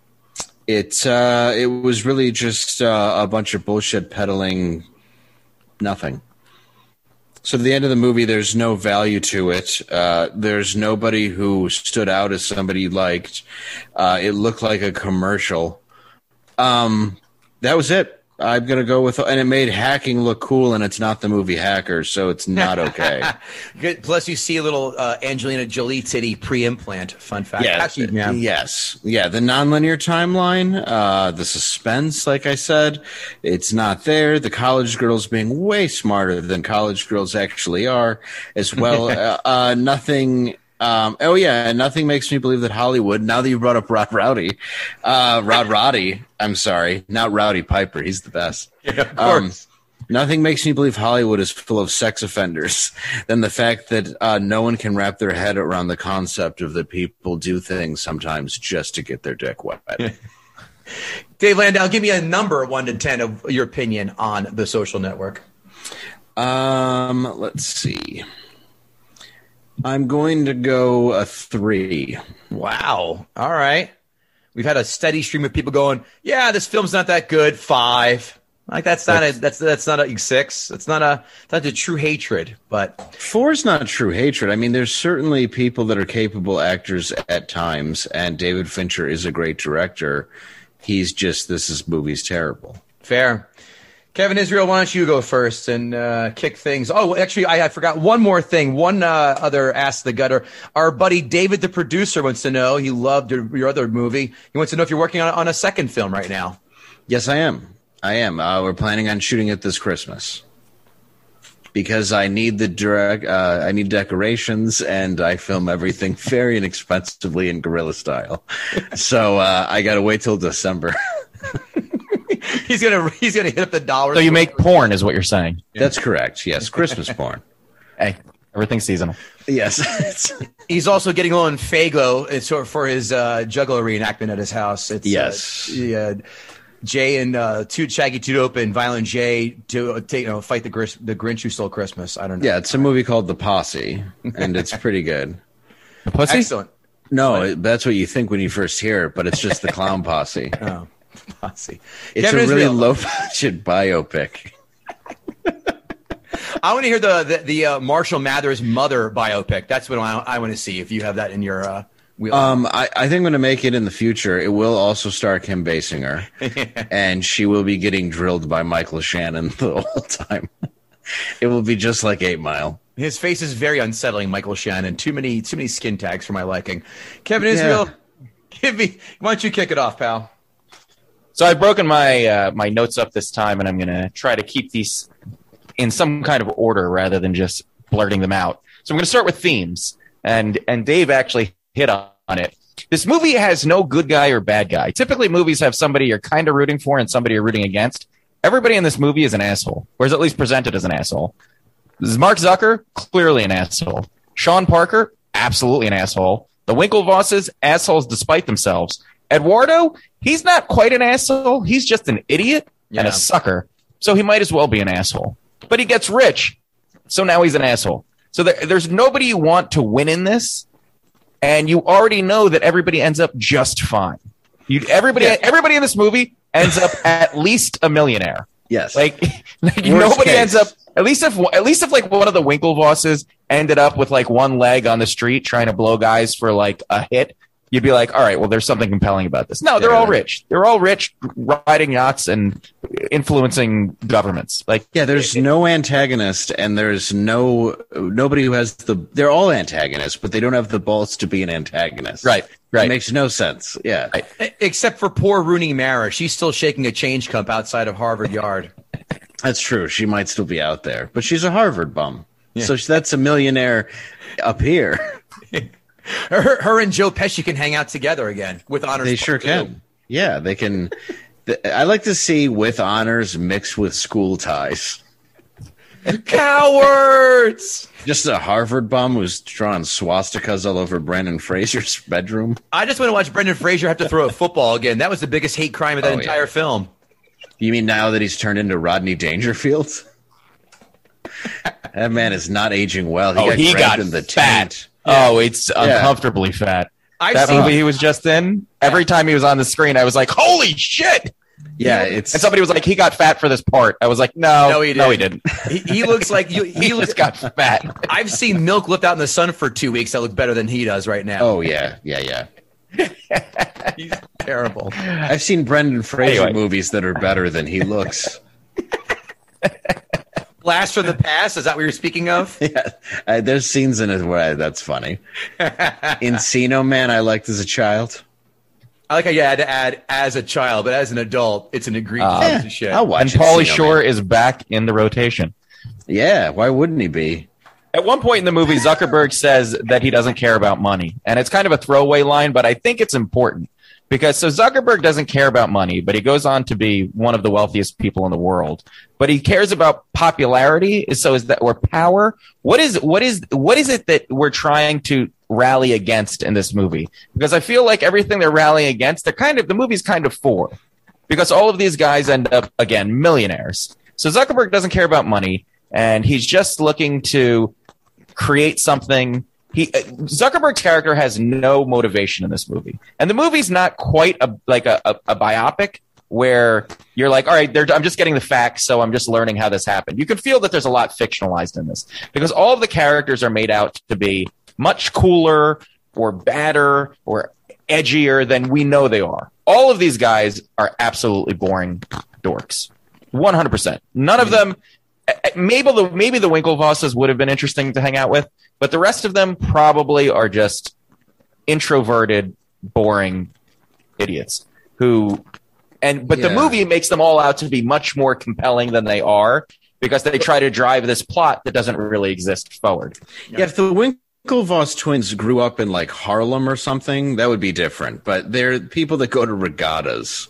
it uh, it was really just uh, a bunch of bullshit peddling. Nothing. So at the end of the movie, there's no value to it. Uh, there's nobody who stood out as somebody you liked. Uh, it looked like a commercial. Um, that was it. I'm going to go with, and it made hacking look cool, and it's not the movie Hackers, so it's not okay. Good. Plus, you see a little uh, Angelina Jolie titty pre-implant. Fun fact. Yeah, Actually, yeah. yes. Yeah, the nonlinear timeline, uh, the suspense, like I said, it's not there. The college girls being way smarter than college girls actually are, as well. uh, uh, nothing... Um, oh, yeah, and nothing makes me believe that Hollywood, now that you brought up Rod Rowdy, uh, Rod Roddy, I'm sorry, not Rowdy Piper, he's the best. Yeah, of Um, course. Nothing makes me believe Hollywood is full of sex offenders than the fact that uh, no one can wrap their head around the concept of that people do things sometimes just to get their dick wet. Dave Landau, give me a number, one to ten, of your opinion on The Social Network. Um, let's see. I'm going to go a three. Wow. All right. We've had a steady stream of people going, yeah, this film's not that good. Five. Like that's not a that's that's not a six. That's not a that's a true hatred. But Four is not true hatred. I mean, there's certainly people that are capable actors at times, and David Fincher is a great director. He's just, this is movie's terrible. fair. Kevin Israel, why don't you go first and uh, kick things? Oh, actually, I, I forgot one more thing. One uh, other Ask the Gutter. Our buddy David, the producer, wants to know. He loved your, your other movie. He wants to know if you're working on, on a second film right now. Yes, I am. I am. Uh, we're planning on shooting it this Christmas because I need the direct. Uh, I need decorations, and I film everything very inexpensively in guerrilla style. So uh, I got to wait till December. He's gonna he's gonna hit up the dollars. So you make porn, is what you're saying? That's correct. Yes, Christmas porn. Hey, everything's seasonal. Yes. He's also getting on Fago it's for, for his uh, Juggalo reenactment at his house. It's, Yes. Uh, yeah. Jay and uh, Toot Shaggy Toot Open, Violent J to uh, take, you know, fight the Gris- the Grinch who stole Christmas. I don't know. Yeah, it's a movie called The Posse, and it's pretty good. The pussy? Excellent. No, it, that's what you think when you first hear it, but it's just the clown posse. Oh, posse. It's Kevin a really Israel. low budget biopic. I want to hear the the, the uh, Marshall Mathers mother biopic. That's what I, I want to see. If you have that in your uh, wheel. Um, I, I think I'm going to make it in the future. It will also star Kim Basinger, and she will be getting drilled by Michael Shannon the whole time. It will be just like Eight Mile. His face is very unsettling, Michael Shannon. Too many too many skin tags for my liking. Kevin Israel, Yeah. give me. Why don't you kick it off, pal? So I've broken my uh, my notes up this time, and I'm going to try to keep these in some kind of order rather than just blurting them out. So I'm going to start with themes, and and Dave actually hit on it. This movie has no good guy or bad guy. Typically, movies have somebody you're kind of rooting for and somebody you're rooting against. Everybody in this movie is an asshole, or is at least presented as an asshole. This is Mark Zucker, clearly an asshole. Sean Parker, absolutely an asshole. The Winklevosses, assholes despite themselves. Eduardo, he's not quite an asshole. He's just an idiot and Yeah. a sucker. So he might as well be an asshole. But he gets rich, so now he's an asshole. So there, there's nobody you want to win in this, and you already know that everybody ends up just fine. You, everybody, Yeah. everybody in this movie ends up at least a millionaire. Yes. Like, like Worst nobody case. ends up. At least if at least if like one of the Winklevosses ended up with like one leg on the street trying to blow guys for like a hit, you'd be like, all right, well, there's something compelling about this. No, they're Yeah. all rich. They're all rich, riding yachts and influencing governments. Like, Yeah, there's no antagonist, and there's no nobody who has the. They're all antagonists, but they don't have the balls to be an antagonist. right, right. It makes no sense. Yeah, Right. E- Except for poor Rooney Mara. She's still shaking a change cup outside of Harvard Yard. that's true. She might still be out there, but she's a Harvard bum, so that's a millionaire up here. Her, her and Joe Pesci can hang out together again with honors. They sure too. can. Yeah, they can. th- I like to see with honors mixed with school ties. Cowards! Just a Harvard bum who's drawing swastikas all over Brandon Fraser's bedroom. I just want to watch Brendan Fraser have to throw a football again. That was the biggest hate crime of that Oh, entire yeah. film. You mean now that he's turned into Rodney Dangerfield? That man is not aging well. He Oh, got he grabbed got in the fat. taint. Oh, it's uncomfortably fat. I've that seen- movie he was just in, every time he was on the screen, I was like, holy shit! Yeah, it's And somebody was like, he got fat for this part. I was like, no, No, he no, he didn't. didn't. He, he looks like you. He He looks. just got fat. I've seen Milk left out in the sun for two weeks that look better than he does right now. oh yeah, yeah, yeah. He's terrible. I've seen Brendan Fraser Anyway. movies that are better than he looks. Blast from the past. Is that what you're speaking of? Yeah, uh, there's scenes in it where I, that's funny. Encino Man, I liked as a child. I like how you had to add as a child, but as an adult, it's an egregious Uh, piece of shit. I'll watch And Encino Pauly Man. Shore is back in the rotation. Yeah, why wouldn't he be? At one point in the movie, Zuckerberg says that he doesn't care about money. And it's kind of a throwaway line, but I think it's important. Because so Zuckerberg doesn't care about money, but he goes on to be one of the wealthiest people in the world. But he cares about popularity. So is that or power? What is what is what is it that we're trying to rally against in this movie? Because I feel like everything they're rallying against, they're kind of the movie's kind of for. Because all of these guys end up again millionaires. So Zuckerberg doesn't care about money, and he's just looking to create something. He uh, Zuckerberg's character has no motivation in this movie, and the movie's not quite a like a, a, a biopic where you're like, all right, I'm just getting the facts, so I'm just learning how this happened. You can feel that there's a lot fictionalized in this because all of the characters are made out to be much cooler or badder or edgier than we know they are. All of these guys are absolutely boring dorks, one hundred percent. None of them. Maybe the maybe the Winklevosses would have been interesting to hang out with, but the rest of them probably are just introverted, boring idiots who. And but the Yeah. movie makes them all out to be much more compelling than they are because they try to drive this plot that doesn't really exist forward. Yeah, if the Winklevoss twins grew up in like Harlem or something, that would be different. But they're people that go to regattas.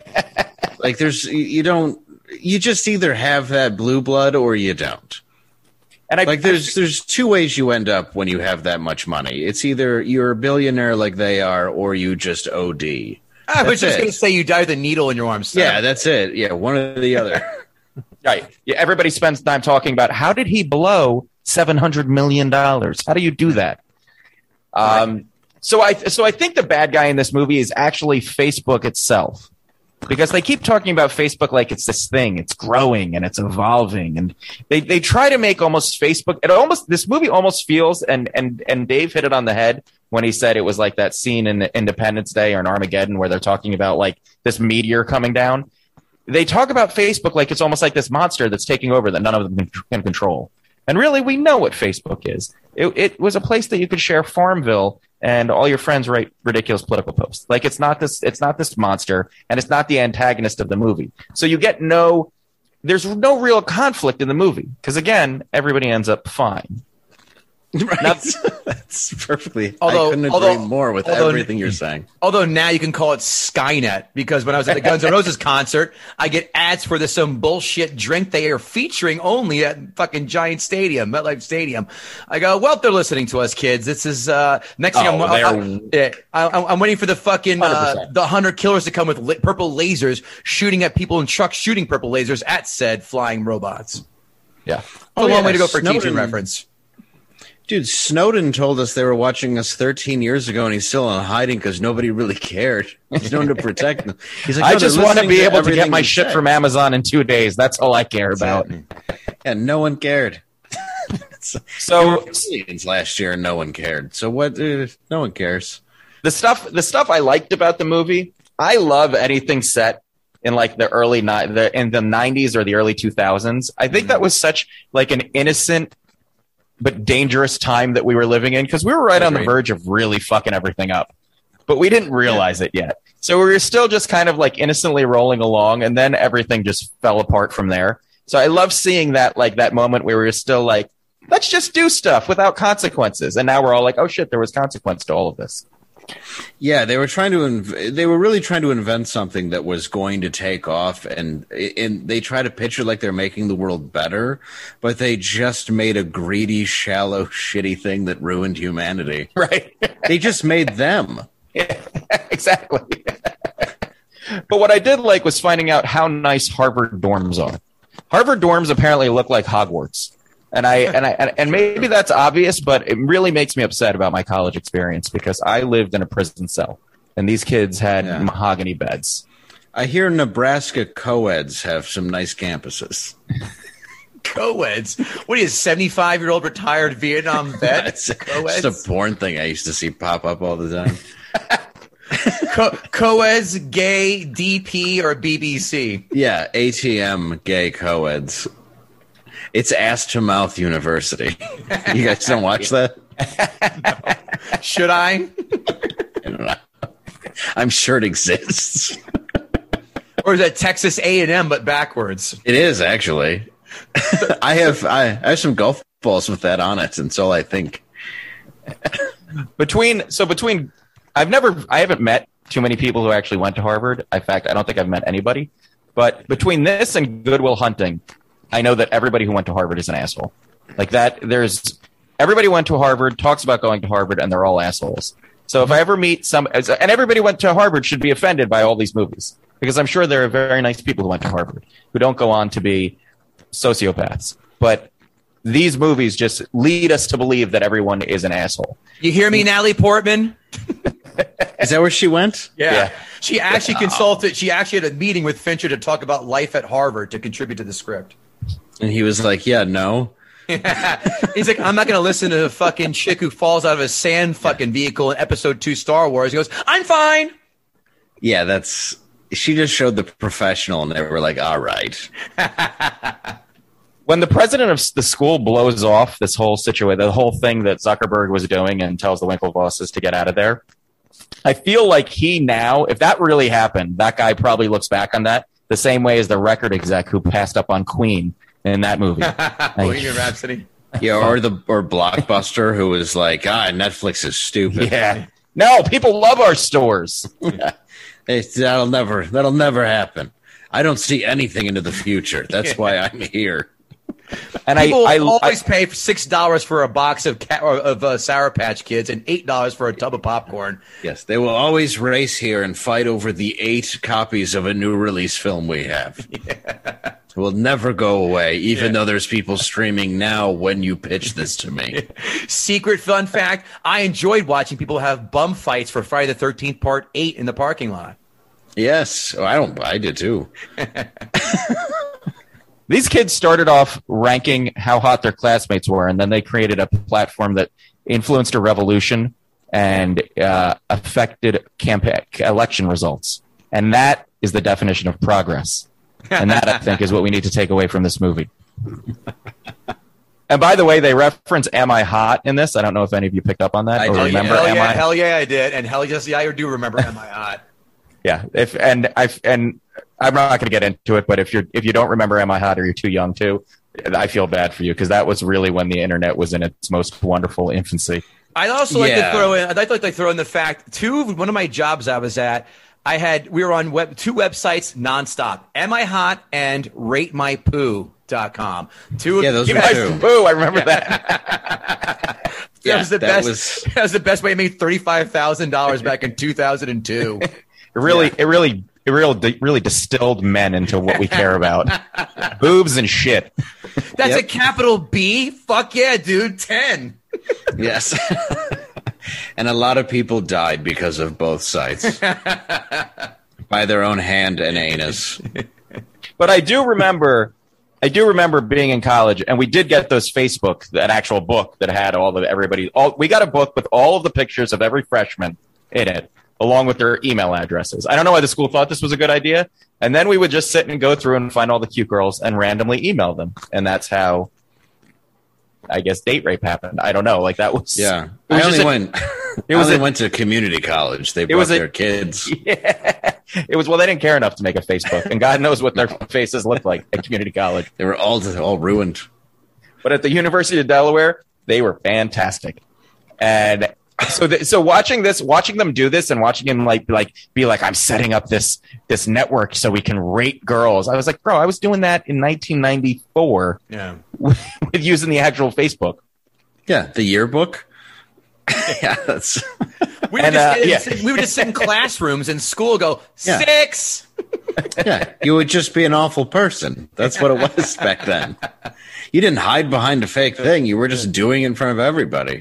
Like there's you don't you just either have that blue blood or you don't. And I Like there's there's two ways you end up when you have that much money. It's either you're a billionaire like they are, or you just O D. I was That's just it. going to say you die with a needle in your arm. son. Yeah, that's it. Yeah, one or the other. Right. Yeah, everybody spends time talking about how did he blow seven hundred million dollars? How do you do that? Um, so I so I think the bad guy in this movie is actually Facebook itself. Because they keep talking about Facebook like it's this thing, it's growing and it's evolving, and they, they try to make almost Facebook. It almost this movie almost feels, and and and Dave hit it on the head when he said it was like that scene in Independence Day or in Armageddon where they're talking about like this meteor coming down. They talk about Facebook like it's almost like this monster that's taking over that none of them can control. And really, we know what Facebook is. It, it was a place that you could share Farmville and all your friends write ridiculous political posts. Like it's not this, it's not this monster, and it's not the antagonist of the movie. So you get no, there's no real conflict in the movie because again, everybody ends up fine. Right. Now, That's perfectly. Although- I couldn't agree although- more with although- everything you're saying. Although now you can call it Skynet, because when I was at the Guns N' Roses concert, I get ads for this some bullshit drink they are featuring only at fucking Giant Stadium, MetLife Stadium. I go, well, they're listening to us, kids. This is uh, next thing Oh, I'm, they're- I, I, I'm waiting for the fucking one hundred uh, percent. the hundred killers to come with li- purple lasers, shooting at people in trucks, shooting purple lasers at said flying robots. yeah. Oh, a long yeah, way to go for a teaching Snowden- reference. Dude, Snowden told us they were watching us thirteen years ago, and he's still in hiding because nobody really cared. He's known to protect them. He's like, I no, they're just want to listening be able to everything get my we shit say. from Amazon in two days. That's all I care about. And no one cared. So Aliens last year, and no one cared. So what? Uh, no one cares. the stuff, the stuff I liked about the movie, I love anything set in like the early ni- the in the nineties or the early two thousands. I think that was such like an innocent but dangerous time that we were living in because we were right on the Agreed. verge of really fucking everything up, but we didn't realize it yet. So we were still just kind of like innocently rolling along, and then everything just fell apart from there. So I love seeing that like that moment where we were still like, let's just do stuff without consequences, and now we're all like, oh shit, there was consequence to all of this. Yeah, they were trying to. Inv- they were really trying to invent something that was going to take off, and and they try to picture like they're making the world better, but they just made a greedy, shallow, shitty thing that ruined humanity. Right. They just made them. Yeah, exactly. But what I did like was finding out how nice Harvard dorms are. Harvard dorms apparently look like Hogwarts. And I and I and, and maybe that's obvious, but it really makes me upset about my college experience because I lived in a prison cell and these kids had Yeah. mahogany beds. I hear Nebraska co-eds have some nice campuses. Co-eds. What are you, seventy-five-year-old retired Vietnam vet? That's Co-eds? just a porn thing I used to see pop up all the time. Co- co-eds, gay, D P, or B B C? Yeah, A T M gay co-eds. It's ass to mouth university. You guys don't watch that? Should I? I don't know. I'm sure it exists. Or is that Texas A and M but backwards? It is actually. I have I, I have some golf balls with that on it, and so I think. Between so between I've never I haven't met too many people who actually went to Harvard. In fact, I don't think I've met anybody. But between this and Good Will Hunting, I know that everybody who went to Harvard is an asshole. Like that, there's everybody went to Harvard, talks about going to Harvard, and they're all assholes. So if I ever meet some, and everybody went to Harvard should be offended by all these movies because I'm sure there are very nice people who went to Harvard who don't go on to be sociopaths. But these movies just lead us to believe that everyone is an asshole. You hear me, Natalie Portman? Is that where she went? Yeah. Yeah. She actually consulted. She actually had a meeting with Fincher to talk about life at Harvard to contribute to the script. And he was like, "Yeah, no." He's like, I'm not going to listen to a fucking chick who falls out of a sand fucking vehicle in episode two Star Wars. He goes, I'm fine. Yeah, that's. She just showed the professional, and they were like, "All right." When the president of the school blows off this whole situation, the whole thing that Zuckerberg was doing and tells the Winklevosses to get out of there, I feel like he now, if that really happened, that guy probably looks back on that the same way as the record exec who passed up on Queen in that movie. Bohemian Rhapsody. Yeah, or the or Blockbuster, who was like, "Ah, Netflix is stupid." Yeah. No, people love our stores. It's, that'll never that'll never happen. I don't see anything into the future. That's why I'm here. And People I, I always I, pay for six dollars for a box of ca- or of uh, Sour Patch Kids and eight dollars for a tub of popcorn. Yes, they will always race here and fight over the eight copies of a new release film we have. Yeah. It will never go away, even yeah. though there's people streaming now when you pitch this to me. Secret fun fact, I enjoyed watching people have bum fights for Friday the thirteenth Part eight in the parking lot. Yes, oh, I don't. I did too. These kids started off ranking how hot their classmates were, and then they created a platform that influenced a revolution and uh, affected campaign election results. And that is the definition of progress. And that, I think, is what we need to take away from this movie. And by the way, they reference "Am I Hot" in this. I don't know if any of you picked up on that I or did. remember. Hell Am yeah, I? hell yeah, I did. And hell yes, yeah, I do remember "Am I Hot." Yeah, if and I and I'm not going to get into it, but if you're if you don't remember "Am I Hot" or you're too young to, I feel bad for you because that was really when the internet was in its most wonderful infancy. I'd also like Yeah. to throw in. I'd like to throw in the fact two. One of my jobs I was at, I had we were on web two websites nonstop. Am I Hot and rate my poo dot com. Two. Yeah, those Give were me two. my poo. I remember that. that Yeah, was the that best. was- That was the best way I made thirty-five thousand dollars back in two thousand two. It really, it really, it really, really distilled men into what we care about: boobs and shit. That's Yep. a capital B. Fuck yeah, dude. Ten. Yes. And a lot of people died because of both sites. By their own hand and anus. But I do remember, I do remember being in college, and we did get those Facebook, that actual book that had all of everybody. All we got a book with all of the pictures of every freshman in it, along with their email addresses. I don't know why the school thought this was a good idea. And then we would just sit and go through and find all the cute girls and randomly email them, and that's how, I guess, date rape happened. I don't know. Like that was Yeah. It was I only just a- went it I was only a- went to community college. They brought was a- their kids. Yeah. It was, well, they didn't care enough to make a Facebook, and God knows what their faces looked like at community college. They were all all ruined. But at the University of Delaware, they were fantastic. And so, th- so watching this, watching them do this, and watching him like, like, be like, I'm setting up this this network so we can rate girls. I was like, bro, I was doing that in nineteen ninety-four Yeah. with using the actual Facebook. Yeah, the yearbook. Yeah, that's We would, And, just, uh, yeah. sit- we would just sit in classrooms in school, go Yeah. six. yeah. You would just be an awful person. That's what it was back then. You didn't hide behind a fake thing. You were just doing it in front of everybody.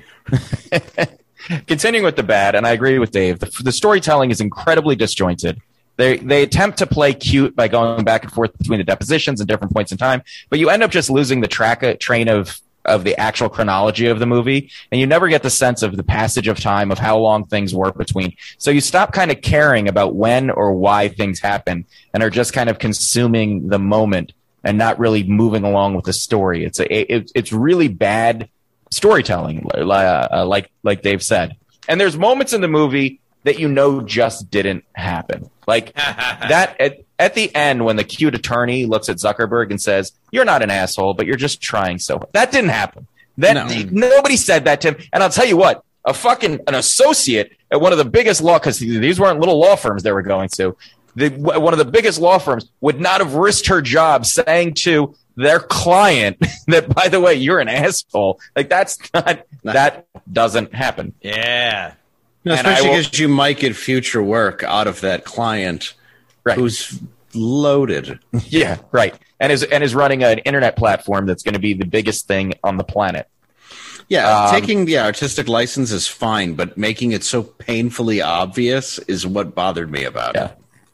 Continuing with the bad, and I agree with Dave, the, the storytelling is incredibly disjointed. They they attempt to play cute by going back and forth between the depositions at different points in time, but you end up just losing the track uh, train of of the actual chronology of the movie, and you never get the sense of the passage of time of how long things were between. So you stop kind of caring about when or why things happen, and are just kind of consuming the moment and not really moving along with the story. It's a it, it's really bad storytelling, uh, uh, like like Dave said. And there's moments in the movie that you know just didn't happen. Like that at, at the end when the cute attorney looks at Zuckerberg and says, "You're not an asshole, but you're just trying so hard." That didn't happen. That No. nobody said that to him. And I'll tell you what, a fucking an associate at one of the biggest law, because these weren't little law firms they were going to. The, one of the biggest law firms would not have risked her job saying to their client that, by the way, you're an asshole. Like that's not, that doesn't happen. Yeah. No, And I especially will- because you might get future work out of that client Right. who's loaded. Yeah, right. And is and is running an internet platform that's going to be the biggest thing on the planet. Yeah, Um, taking the artistic license is fine, but making it so painfully obvious is what bothered me about Yeah. it.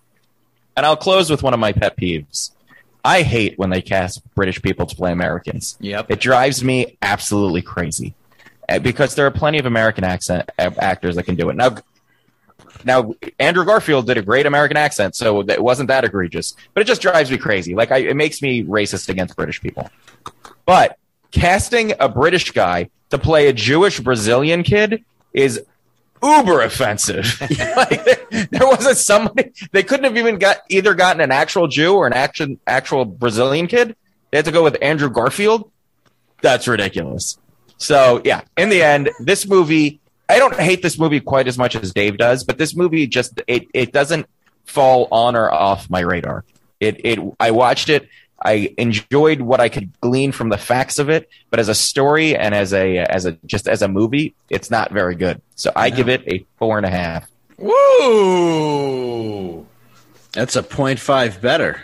And I'll close with one of my pet peeves. I hate when they cast British people to play Americans. Yep. It drives me absolutely crazy Uh, because there are plenty of American accent uh, actors that can do it. Now, now Andrew Garfield did a great American accent, so it wasn't that egregious. But it just drives me crazy. Like I, it makes me racist against British people. But casting a British guy to play a Jewish Brazilian kid is uber offensive. Like there, there wasn't somebody they couldn't have even got either gotten an actual Jew or an action actual Brazilian kid. They had to go with Andrew Garfield. That's ridiculous. So yeah, in the end, this movie, I don't hate this movie quite as much as Dave does, but this movie just it it doesn't fall on or off my radar. It it I watched it. I enjoyed what I could glean from the facts of it, but as a story and as a as a just as a movie, it's not very good. So I give it a four and a half. Woo! That's a point five better.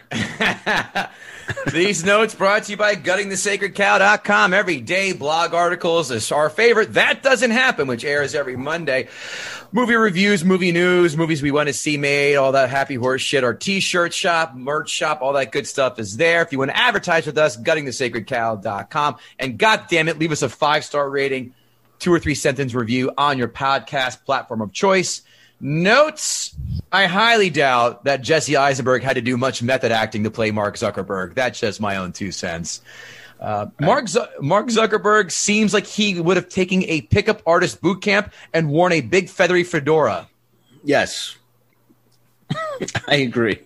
These notes brought to you by gutting the sacred cow dot com. Every day, blog articles is our favorite. That Doesn't Happen, which airs every Monday. Movie reviews, movie news, movies we want to see made, all that happy horse shit. Our T-shirt shop, merch shop, all that good stuff is there. If you want to advertise with us, gutting the sacred cow dot com. And God damn it, leave us a five-star rating, two or three sentence review on your podcast platform of choice. Notes, I highly doubt that Jesse Eisenberg had to do much method acting to play Mark Zuckerberg. That's just my own two cents. Uh, Mark, Z- Mark Zuckerberg seems like he would have taken a pickup artist boot camp and worn a big feathery fedora. Yes. I agree.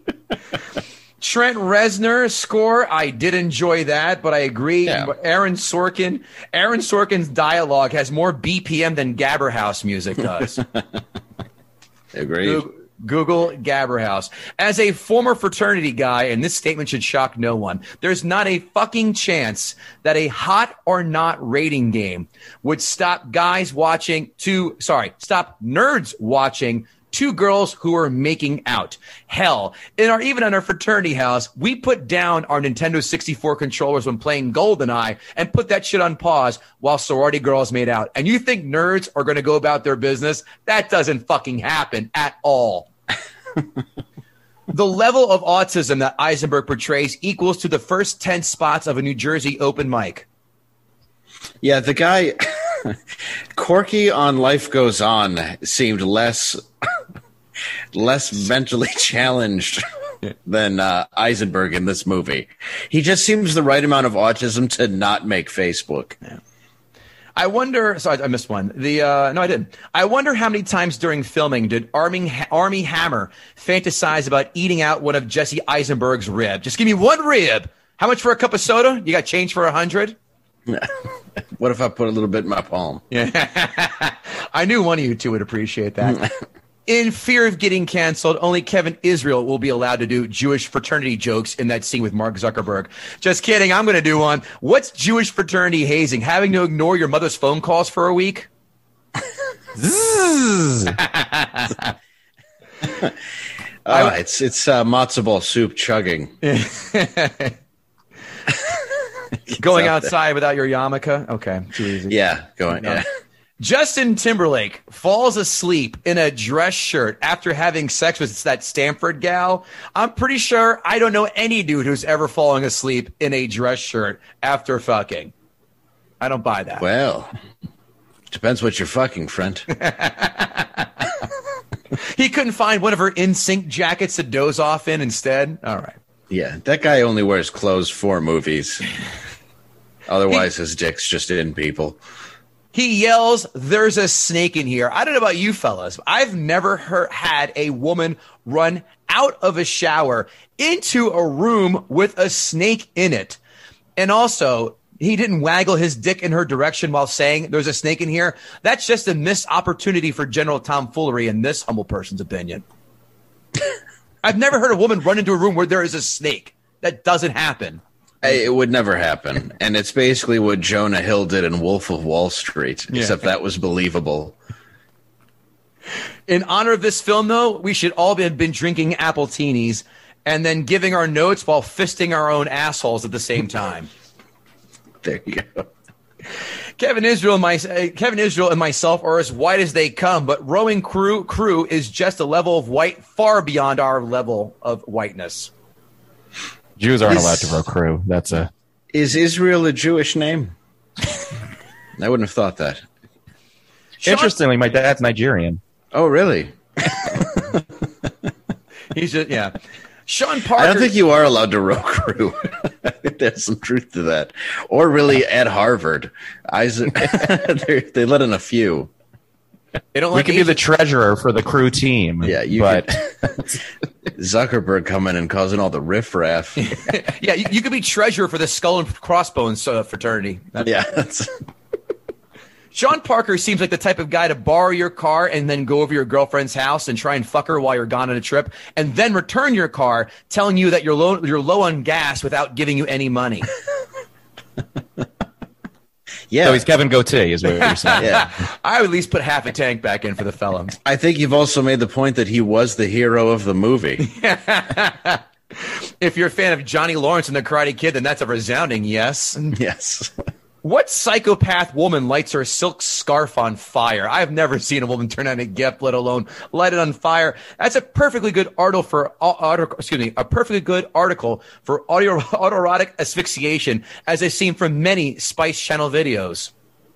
Trent Reznor score, I did enjoy that, but I agree. Yeah. Aaron Sorkin, Aaron Sorkin's dialogue has more B P M than Gabberhouse music does. Agreed. Google, Google Gabberhouse. As a former fraternity guy, and this statement should shock no one, there's not a fucking chance that a hot or not rating game would stop guys watching two, sorry, stop nerds watching two girls who are making out. Hell, in our even in our fraternity house, we put down our Nintendo sixty-four controllers when playing GoldenEye and put that shit on pause while sorority girls made out. And you think nerds are going to go about their business? That doesn't fucking happen at all. The level of autism that Eisenberg portrays equals to the first ten spots of a New Jersey open mic. Yeah, the guy Corky on Life Goes On seemed less less mentally challenged than uh, Eisenberg in this movie. He just seems the right amount of autism to not make Facebook. Yeah. I wonder. Sorry, I missed one. The uh, no, I didn't. I wonder how many times during filming did Army Army Hammer fantasize about eating out one of Jesse Eisenberg's ribs? Just give me one rib. How much for a cup of soda? You got change for a hundred? What if I put a little bit in my palm? Yeah, I knew one of you two would appreciate that. In fear of getting canceled, only Kevin Israel will be allowed to do Jewish fraternity jokes in that scene with Mark Zuckerberg. Just kidding. I'm going to do one. What's Jewish fraternity hazing? Having to ignore your mother's phone calls for a week? uh, it's it's uh, matzo ball soup chugging. Going outside without your yarmulke? Okay, too easy. Yeah, going. No. Yeah. Justin Timberlake falls asleep in a dress shirt after having sex with that Stanford gal. I'm pretty sure I don't know any dude who's ever fallen asleep in a dress shirt after fucking. I don't buy that. Well, depends what you're fucking, friend. He couldn't find one of her N Sync jackets to doze off in instead? All right. Yeah, that guy only wears clothes for movies. Otherwise, he, his dick's just in people. He yells, "There's a snake in here." I don't know about you fellas, but I've never heard, had a woman run out of a shower into a room with a snake in it. And also, he didn't waggle his dick in her direction while saying, "There's a snake in here." That's just a missed opportunity for general tomfoolery in this humble person's opinion. I've never heard a woman run into a room where there is a snake. That doesn't happen. It would never happen. And it's basically what Jonah Hill did in Wolf of Wall Street, Yeah. except that was believable. In honor of this film, though, we should all have been drinking Appletinis and then giving our notes while fisting our own assholes at the same time. There you go. Kevin Israel, and my, uh, Kevin Israel and myself are as white as they come, but rowing crew crew is just a level of white far beyond our level of whiteness. Jews aren't Is- allowed to row crew. That's a Is Israel a Jewish name? I wouldn't have thought that. Sean- interestingly. My dad's Nigerian. Oh, really? He's just yeah. Sean Parker. I don't think you are allowed to row crew. I think there's some truth to that. Or really at Harvard. Isaac, they let in a few. They don't We like could be Asian- the treasurer for the crew team. Yeah, you but Zuckerberg coming and causing all the riffraff. yeah, you, you could be treasurer for the Skull and Crossbones uh, fraternity. That's Yeah, that's, Sean Parker seems like the type of guy to borrow your car and then go over your girlfriend's house and try and fuck her while you're gone on a trip, and then return your car telling you that you're low, you're low on gas without giving you any money. Yeah. So he's Kevin Goatee, is what you're saying. Yeah. I would at least put half a tank back in for the fellow. I think you've also made the point that he was the hero of the movie. If you're a fan of Johnny Lawrence and the Karate Kid, then that's a resounding yes. Yes. What psychopath woman lights her silk scarf on fire? I've never seen a woman turn on a gift, let alone light it on fire. That's a perfectly good article for article, excuse me, a perfectly good article for audio, autoerotic asphyxiation, as I've seen from many Spice Channel videos.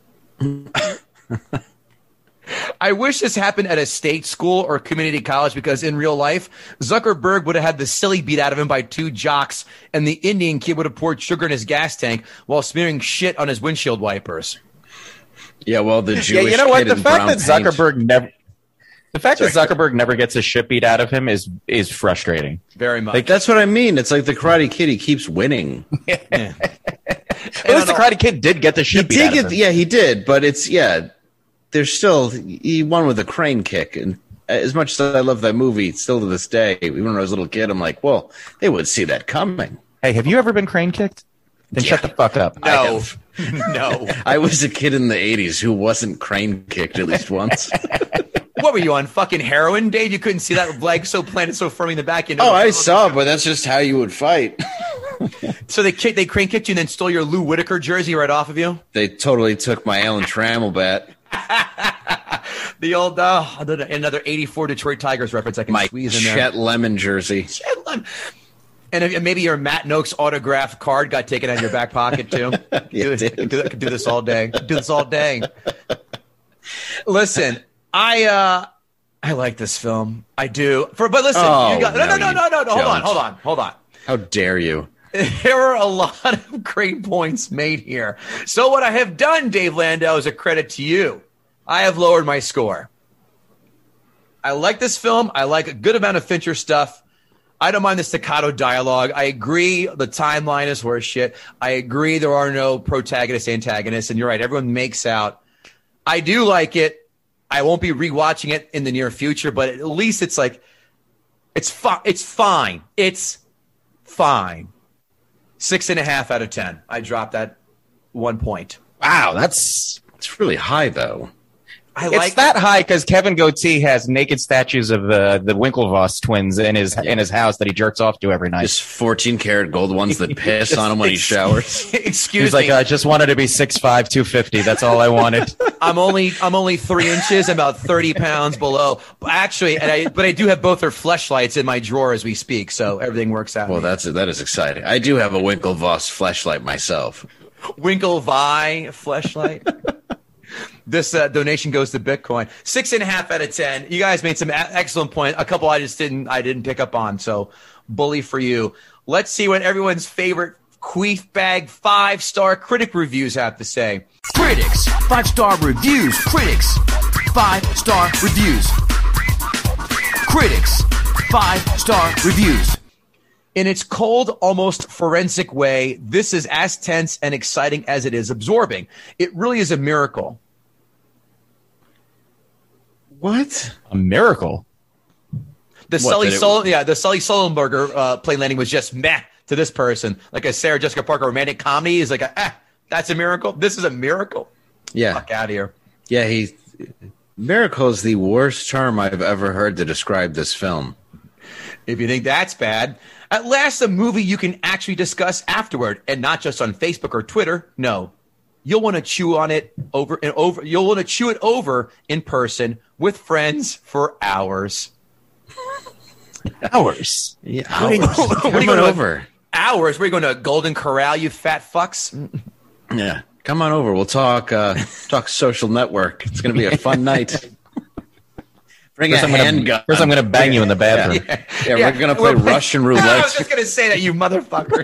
I wish this happened at a state school or community college, because in real life, Zuckerberg would have had the silly beat out of him by two jocks, and the Indian kid would have poured sugar in his gas tank while smearing shit on his windshield wipers. Yeah, well, the Jewish Yeah, you know what? kid The in fact brown that paint. Zuckerberg never, the fact Sorry. that Zuckerberg never gets a shit beat out of him is is frustrating. Very much. Like, that's what I mean. It's like the Karate Kid. He keeps winning. At least the Karate Kid did get the He shit beat did out get, of him. yeah, he did. But it's yeah, there's still he won with a crane kick, and as much as I love that movie, still to this day, even when I was a little kid, I'm like, well, they would see that coming. Hey, have you ever been crane kicked? Then shut the fuck up. No. No. I was a kid in the eighties who wasn't crane kicked at least once. What were you on, fucking heroin, Dave? You couldn't see that leg so planted so firmly in the back. You know, Oh, I saw, but that's just how you would fight. So they kicked, they crane kicked you and then stole your Lou Whitaker jersey right off of you? They totally took my Alan Trammell bat. The old, uh, another eighty-four Detroit Tigers reference I can My squeeze in there. Chet Lemon jersey. Chet Lemon. And if, maybe your Matt Noakes autographed card got taken out of your back pocket too. do, It did. could do, could do this all day. Do this all day. Listen, I uh, I like this film. I do. For but listen, Oh, you got, no, no, no, no, no, no, no. Hold on, don't. hold on, hold on. How dare you? There are a lot of great points made here. So what I have done, Dave Landau, is a credit to you. I have lowered my score. I like this film. I like a good amount of Fincher stuff. I don't mind the staccato dialogue. I agree the timeline is horse shit. I agree there are no protagonists, antagonists, and you're right, everyone makes out. I do like it. I won't be rewatching it in the near future, but at least it's like it's fine. It's fine. It's fine. Six and a half out of ten. I dropped that one point. Wow, that's It's really high, though. I it's like that high because Kevin Goatee has naked statues of the the Winklevoss twins in his in his house that he jerks off to every night. Just fourteen karat gold ones that piss on him when he showers. Excuse He's me. like, I just wanted to be six five, two fifty. That's all I wanted. I'm only I'm only three inches, and about thirty pounds below. Actually, and I but I do have both their fleshlights in my drawer as we speak, so everything works out. Well, that's that is exciting. I do have a Winklevoss fleshlight myself. Winklevi fleshlight. This uh, donation goes to Bitcoin. Six and a half out of ten. You guys made some a- excellent points. A couple I just didn't I didn't pick up on. So bully for you. Let's see what everyone's favorite queef bag five star critic reviews have to say. Critics, five star reviews. Critics, five star reviews. Critics, five star reviews. In its cold, almost forensic way, this is as tense and exciting as it is absorbing. It really is a miracle. What? A miracle. The What, Sully that it- Sul- yeah, the Sully Sullenberger uh, plane landing was just meh to this person. Like a Sarah Jessica Parker romantic comedy is like, a, ah, that's a miracle. This is a miracle. Yeah. Fuck out of here. Yeah, he. Miracle is the worst term I've ever heard to describe this film. If you think that's bad, at last a movie you can actually discuss afterward, and not just on Facebook or Twitter. No, you'll want to chew on it over and over. You'll want to chew it over in person with friends for hours. Hours. Yeah, What are you- hours. what are you Come on gonna- over. Hours? We're going to Golden Corral, you fat fucks. Yeah, come on over. We'll talk. Uh, talk social network. It's going to be a fun night. Bring First a I'm, gonna, handgun. first I'm gonna bang you in the bathroom. Yeah, yeah, we're going to play We're- Russian I roulette. was just going to say that, you motherfucker.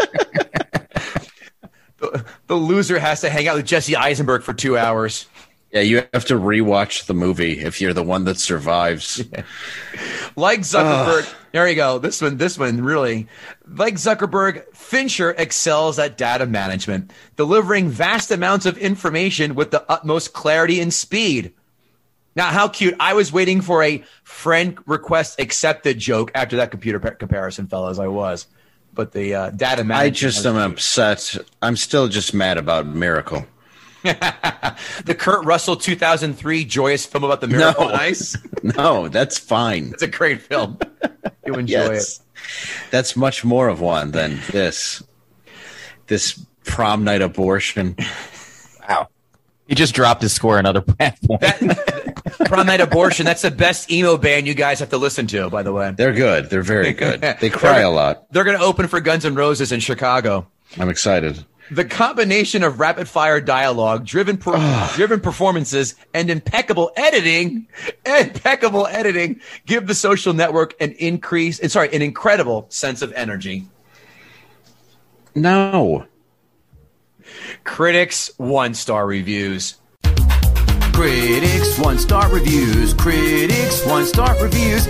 the, the loser has to hang out with Jesse Eisenberg for two hours. Yeah, you have to rewatch the movie if you're the one that survives. Like Zuckerberg, Ugh. there you go. This one, this one really. Like Zuckerberg, Fincher excels at data management, delivering vast amounts of information with the utmost clarity and speed. Now, how cute. I was waiting for a friend request accepted joke after that computer pe- comparison, fellas. I was. But the uh, data management. I just am cute. upset. I'm still just mad about Miracle. The Kurt Russell two thousand three joyous film about the Miracle no. on Ice. No, that's fine. It's a great film. You enjoy yes. it. That's much more of one than this. This prom night abortion. Wow. He just dropped his score another half point. That, Prom Night Abortion, that's the best emo band you guys have to listen to, by the way. They're good. They're very good. They cry a lot. They're going to open for Guns N' Roses in Chicago. I'm excited. The combination of rapid-fire dialogue, driven per- driven performances, and impeccable editing, impeccable editing, give The Social Network an increase, sorry, an incredible sense of energy. No. Critics one-star reviews. Critics one-star reviews. Critics one-star reviews.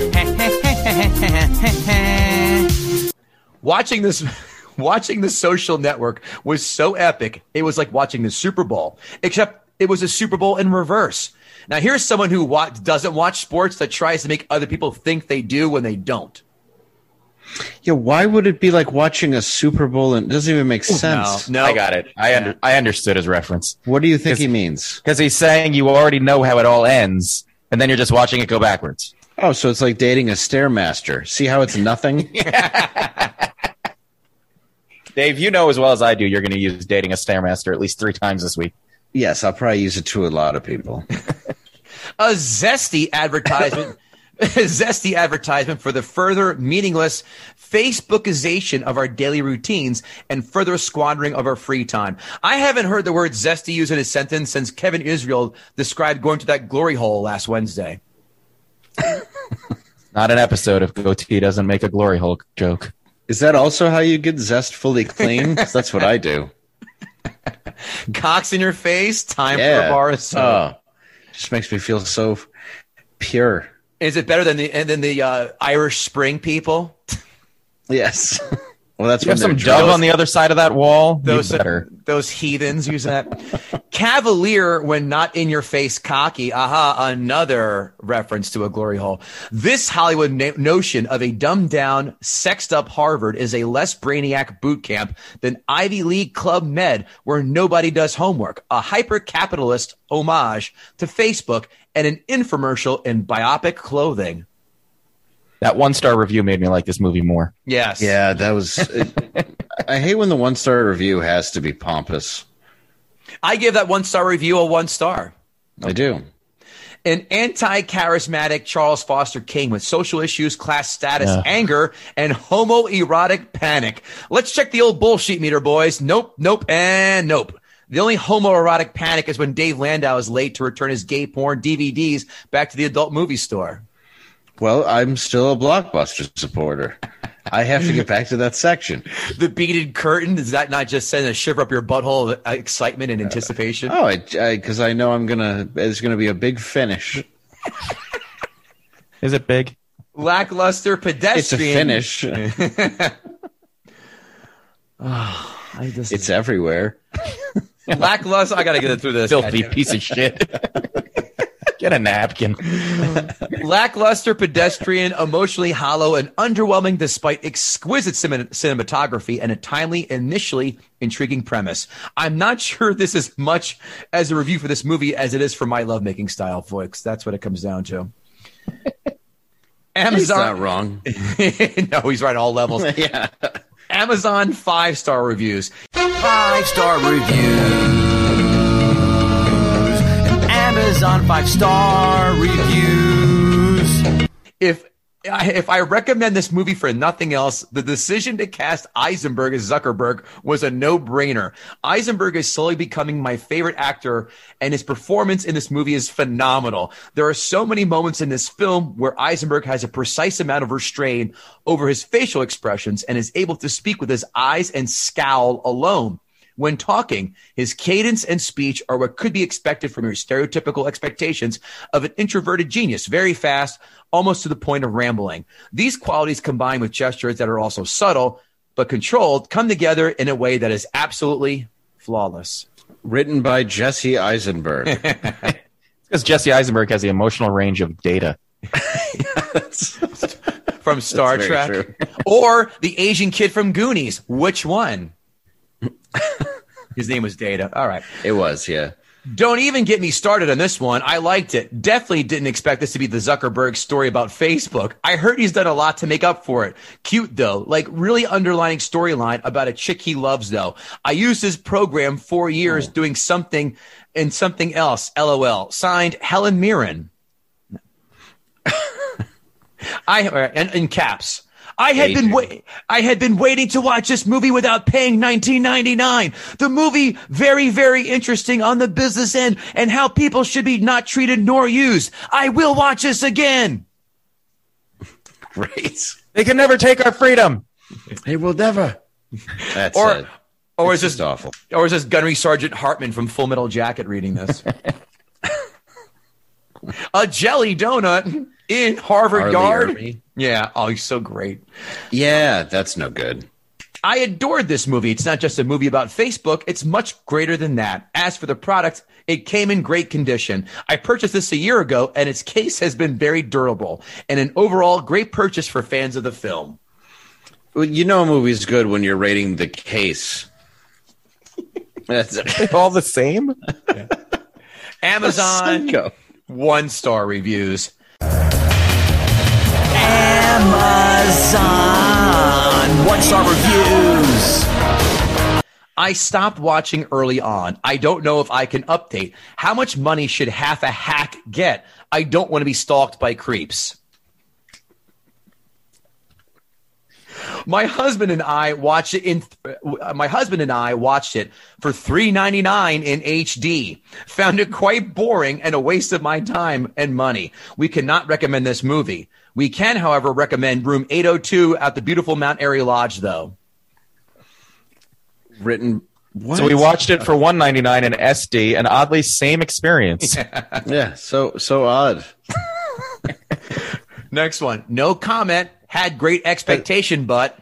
Watching this... Watching The Social Network was so epic, it was like watching the Super Bowl, except it was a Super Bowl in reverse. Now, here's someone who wa- doesn't watch sports that tries to make other people think they do when they don't. Yeah, why would it be like watching a Super Bowl? And it doesn't even make sense. No, no. I got it. I under, I understood his reference. What do you think he means? Because he's saying you already know how it all ends, and then you're just watching it go backwards. Oh, so it's like dating a Stairmaster. See how it's nothing? Dave, you know as well as I do you're going to use dating a Stairmaster at least three times this week. Yes, I'll probably use it to a lot of people. A zesty advertisement. A zesty advertisement for the further meaningless Facebookization of our daily routines and further squandering of our free time. I haven't heard the word zesty used in a sentence since Kevin Israel described going to that glory hole last Wednesday. Not an episode if Goatee doesn't make a glory hole joke. Is that also how you get zestfully clean? That's what I do. Cocks in your face, time yeah. for a bar of soap. Oh, just makes me feel so pure. Is it better than the than the uh, Irish Spring people? Yes. Well, that's you when have some drunk. dove on the other side of that wall. Those you better. Those heathens use that. Cavalier when not in your face, cocky. Aha! Another reference to a glory hole. This Hollywood na- notion of a dumbed down, sexed up Harvard is a less brainiac boot camp than Ivy League Club Med, where nobody does homework. A hyper capitalist homage to Facebook and an infomercial in biopic clothing. That one-star review made me like this movie more. Yes. Yeah, that was... It, I hate when the one-star review has to be pompous. I give that one-star review a one star. I do. An anti-charismatic Charles Foster King with social issues, class status, Yeah. anger, and homoerotic panic. Let's check the old bullshit meter, boys. Nope, nope, and nope. The only homoerotic panic is when Dave Landau is late to return his gay porn D V Ds back to the adult movie store. Well, I'm still a Blockbuster supporter. I have to get back to that section. The beaded curtain, does that not just send a shiver up your butthole of excitement and anticipation? Oh, because I, I, I know I'm gonna. It's gonna be a big finish. Is it big? Lackluster pedestrian. It's a finish. oh, I just, it's everywhere. Lackluster. I gotta get it through this. Filthy piece of shit. Get a napkin. Lackluster, pedestrian, emotionally hollow, and underwhelming despite exquisite cin- cinematography and a timely, initially intriguing premise. I'm not sure this is much as a review for this movie as it is for my lovemaking style, folks. That's what it comes down to. Amazon. He's not wrong. No, he's right on all levels. Yeah. Amazon five-star reviews. Five-star reviews. Amazon five-star reviews. If if I recommend this movie for nothing else, the decision to cast Eisenberg as Zuckerberg was a no-brainer. Eisenberg is slowly becoming my favorite actor, and his performance in this movie is phenomenal. There are so many moments in this film where Eisenberg has a precise amount of restraint over his facial expressions and is able to speak with his eyes and scowl alone. When talking, his cadence and speech are what could be expected from your stereotypical expectations of an introverted genius. Very fast, almost to the point of rambling. These qualities combined with gestures that are also subtle but controlled come together in a way that is absolutely flawless. Written by Jesse Eisenberg. Because Jesse Eisenberg has the emotional range of Data. From Star That's Trek. very true. Or the Asian kid from Goonies. Which one? His name was Data. All right. It was, yeah. Don't even get me started on this one. I liked it. Definitely didn't expect this to be the Zuckerberg story about Facebook. I heard he's done a lot to make up for it. Cute, though. Like, really underlining storyline about a chick he loves, though. I used his program four years oh. doing something and something else. LOL. Signed, Helen Mirren. I and in caps. I had been wait. I had been waiting to watch this movie without paying nineteen ninety-nine. The movie very, very interesting on the business end and how people should be not treated nor used. I will watch this again. Great. They can never take our freedom. They will never. That's or, it. Or it's is this awful? Or is this Gunnery Sergeant Hartman from Full Metal Jacket reading this? A jelly donut in Harvard Harley Yard. Irby. Yeah. Oh, he's so great. Yeah, that's no good. I adored this movie. It's not just a movie about Facebook. It's much greater than that. As for the product, it came in great condition. I purchased this a year ago, and its case has been very durable and an overall great purchase for fans of the film. Well, you know a movie's good when you're rating the case. That's They're all the same? Yeah. Amazon, Psycho. one-star reviews. Amazon one-star reviews. I stopped watching early on. I don't know if I can update. How much money should half a hack get? I don't want to be stalked by creeps. My husband and I watched it in. Uh, my husband and I watched it for three ninety-nine in H D. Found it quite boring and a waste of my time and money. We cannot recommend this movie. We can, however, recommend Room eight oh two at the beautiful Mount Airy Lodge, though. Written. What? So we watched it for one ninety-nine in S D, and oddly same experience. Yeah, yeah so so odd. Next one. No comment. Had great expectation, but.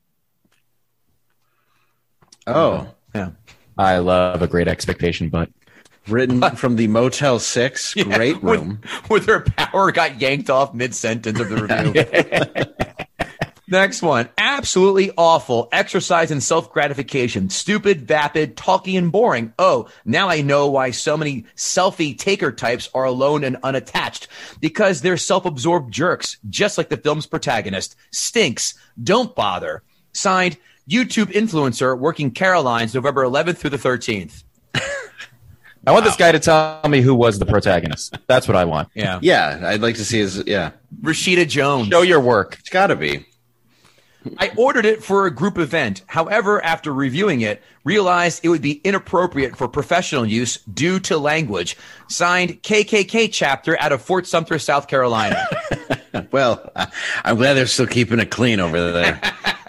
Oh. Yeah. I love a great expectation, but. Written from the Motel six. Yeah, Great room. With, with her power got yanked off mid-sentence of the review. Next one. Absolutely awful. Exercise in self-gratification. Stupid, vapid, talky, and boring. Oh, now I know why so many selfie taker types are alone and unattached. Because they're self-absorbed jerks, just like the film's protagonist. Stinks. Don't bother. Signed, YouTube influencer working Caroline's November eleventh through the thirteenth. I want wow. this guy to tell me who was the protagonist. That's what I want. Yeah. Yeah, I'd like to see his, yeah. Rashida Jones. Show your work. It's got to be. I ordered it for a group event. However, after reviewing it, realized it would be inappropriate for professional use due to language. Signed, K K K chapter out of Fort Sumter, South Carolina. Well, I'm glad they're still keeping it clean over there.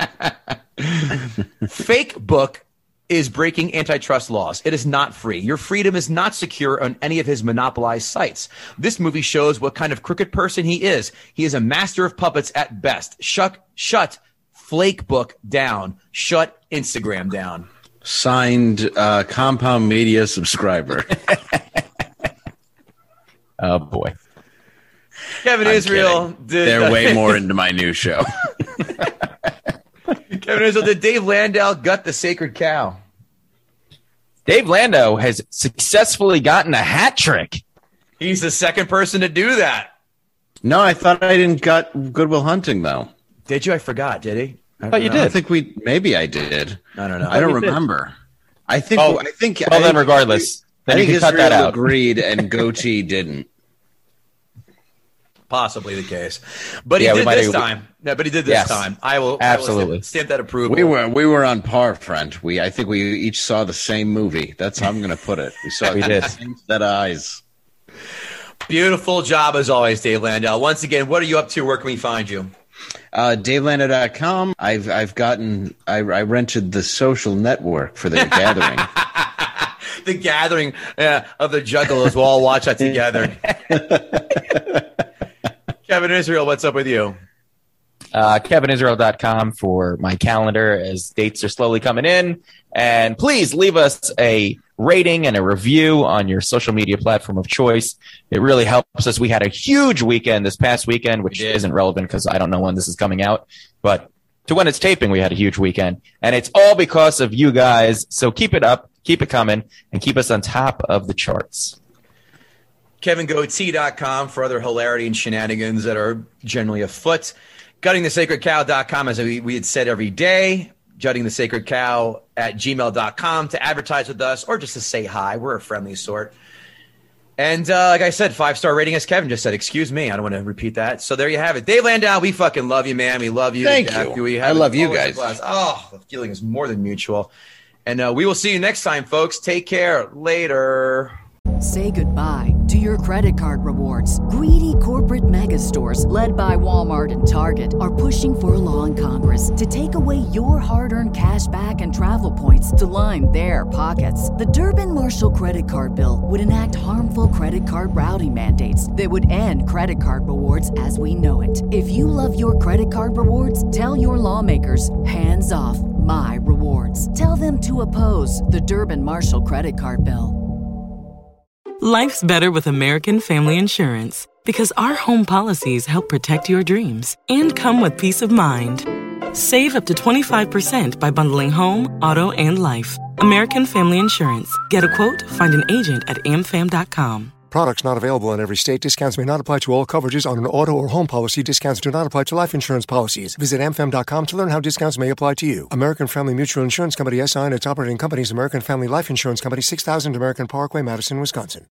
Fake book is breaking antitrust laws. It is not free. Your freedom is not secure on any of his monopolized sites. This movie shows what kind of crooked person he is. He is a master of puppets at best. Shut, shut Flake book down. Shut Instagram down. Signed, uh, Compound Media subscriber. Oh, boy. Kevin I'm Israel. Did, They're uh, way more into my new show. Kevin Israel, did Dave Landau gut the sacred cow? Dave Landau has successfully gotten a hat trick. He's the second person to do that. No, I thought I didn't gut Goodwill Hunting, though. Did you? I forgot. Did he? I thought you I did. think we maybe I did. I don't know. I don't we did. remember. I think. Oh, I think. Well, I then, think, regardless, then I you think can cut that Israel out. agreed, and Goatee didn't. Possibly the case, but he Yeah, we did might this have- time. No, but he did this Yes. time. I will Absolutely. I will stamp, stamp that approval. We were we were on par, friend. We I think we each saw the same movie. That's how I'm going to put it. We saw We the did. same set of eyes. Beautiful job as always, Dave Landau. Once again, what are you up to? Where can we find you? Uh, Dave Landa dot com. I've I've gotten I, I rented the Social Network for their gathering. The gathering uh, of the Juggalos. We'll all watch that together. Kevin Israel, what's up with you? Uh, Kevin Israel dot com for my calendar as dates are slowly coming in. And please leave us a rating and a review on your social media platform of choice. It really helps us. We had a huge weekend this past weekend, which isn't relevant because I don't know when this is coming out. But to when it's taping, we had a huge weekend. And it's all because of you guys. So keep it up, keep it coming, and keep us on top of the charts. Kevin Goatee dot com for other hilarity and shenanigans that are generally afoot. Gutting the Sacred Cow dot com, as we, we had said every day. Jutting the Sacred Cow at gmail dot com to advertise with us or just to say hi. We're a friendly sort. And uh, like I said, five-star rating, as Kevin just said. Excuse me. I don't want to repeat that. So there you have it. Dave Landau, we fucking love you, man. We love you. Thank you. We I love you guys. Oh, the feeling is more than mutual. And uh, we will see you next time, folks. Take care. Later. Say goodbye to your credit card rewards. Greedy corporate mega stores, led by Walmart and Target, are pushing for a law in Congress to take away your hard-earned cash back and travel points to line their pockets. The Durbin-Marshall credit card bill would enact harmful credit card routing mandates that would end credit card rewards as we know it. If you love your credit card rewards, tell your lawmakers, hands off my rewards. Tell them to oppose the Durbin-Marshall credit card bill. Life's better with American Family Insurance because our home policies help protect your dreams and come with peace of mind. Save up to twenty-five percent by bundling home, auto, and life. American Family Insurance. Get a quote, find an agent at a m fam dot com. Products not available in every state. Discounts may not apply to all coverages on an auto or home policy. Discounts do not apply to life insurance policies. Visit a m fam dot com to learn how discounts may apply to you. American Family Mutual Insurance Company, S I and its operating companies, American Family Life Insurance Company, six thousand American Parkway, Madison, Wisconsin.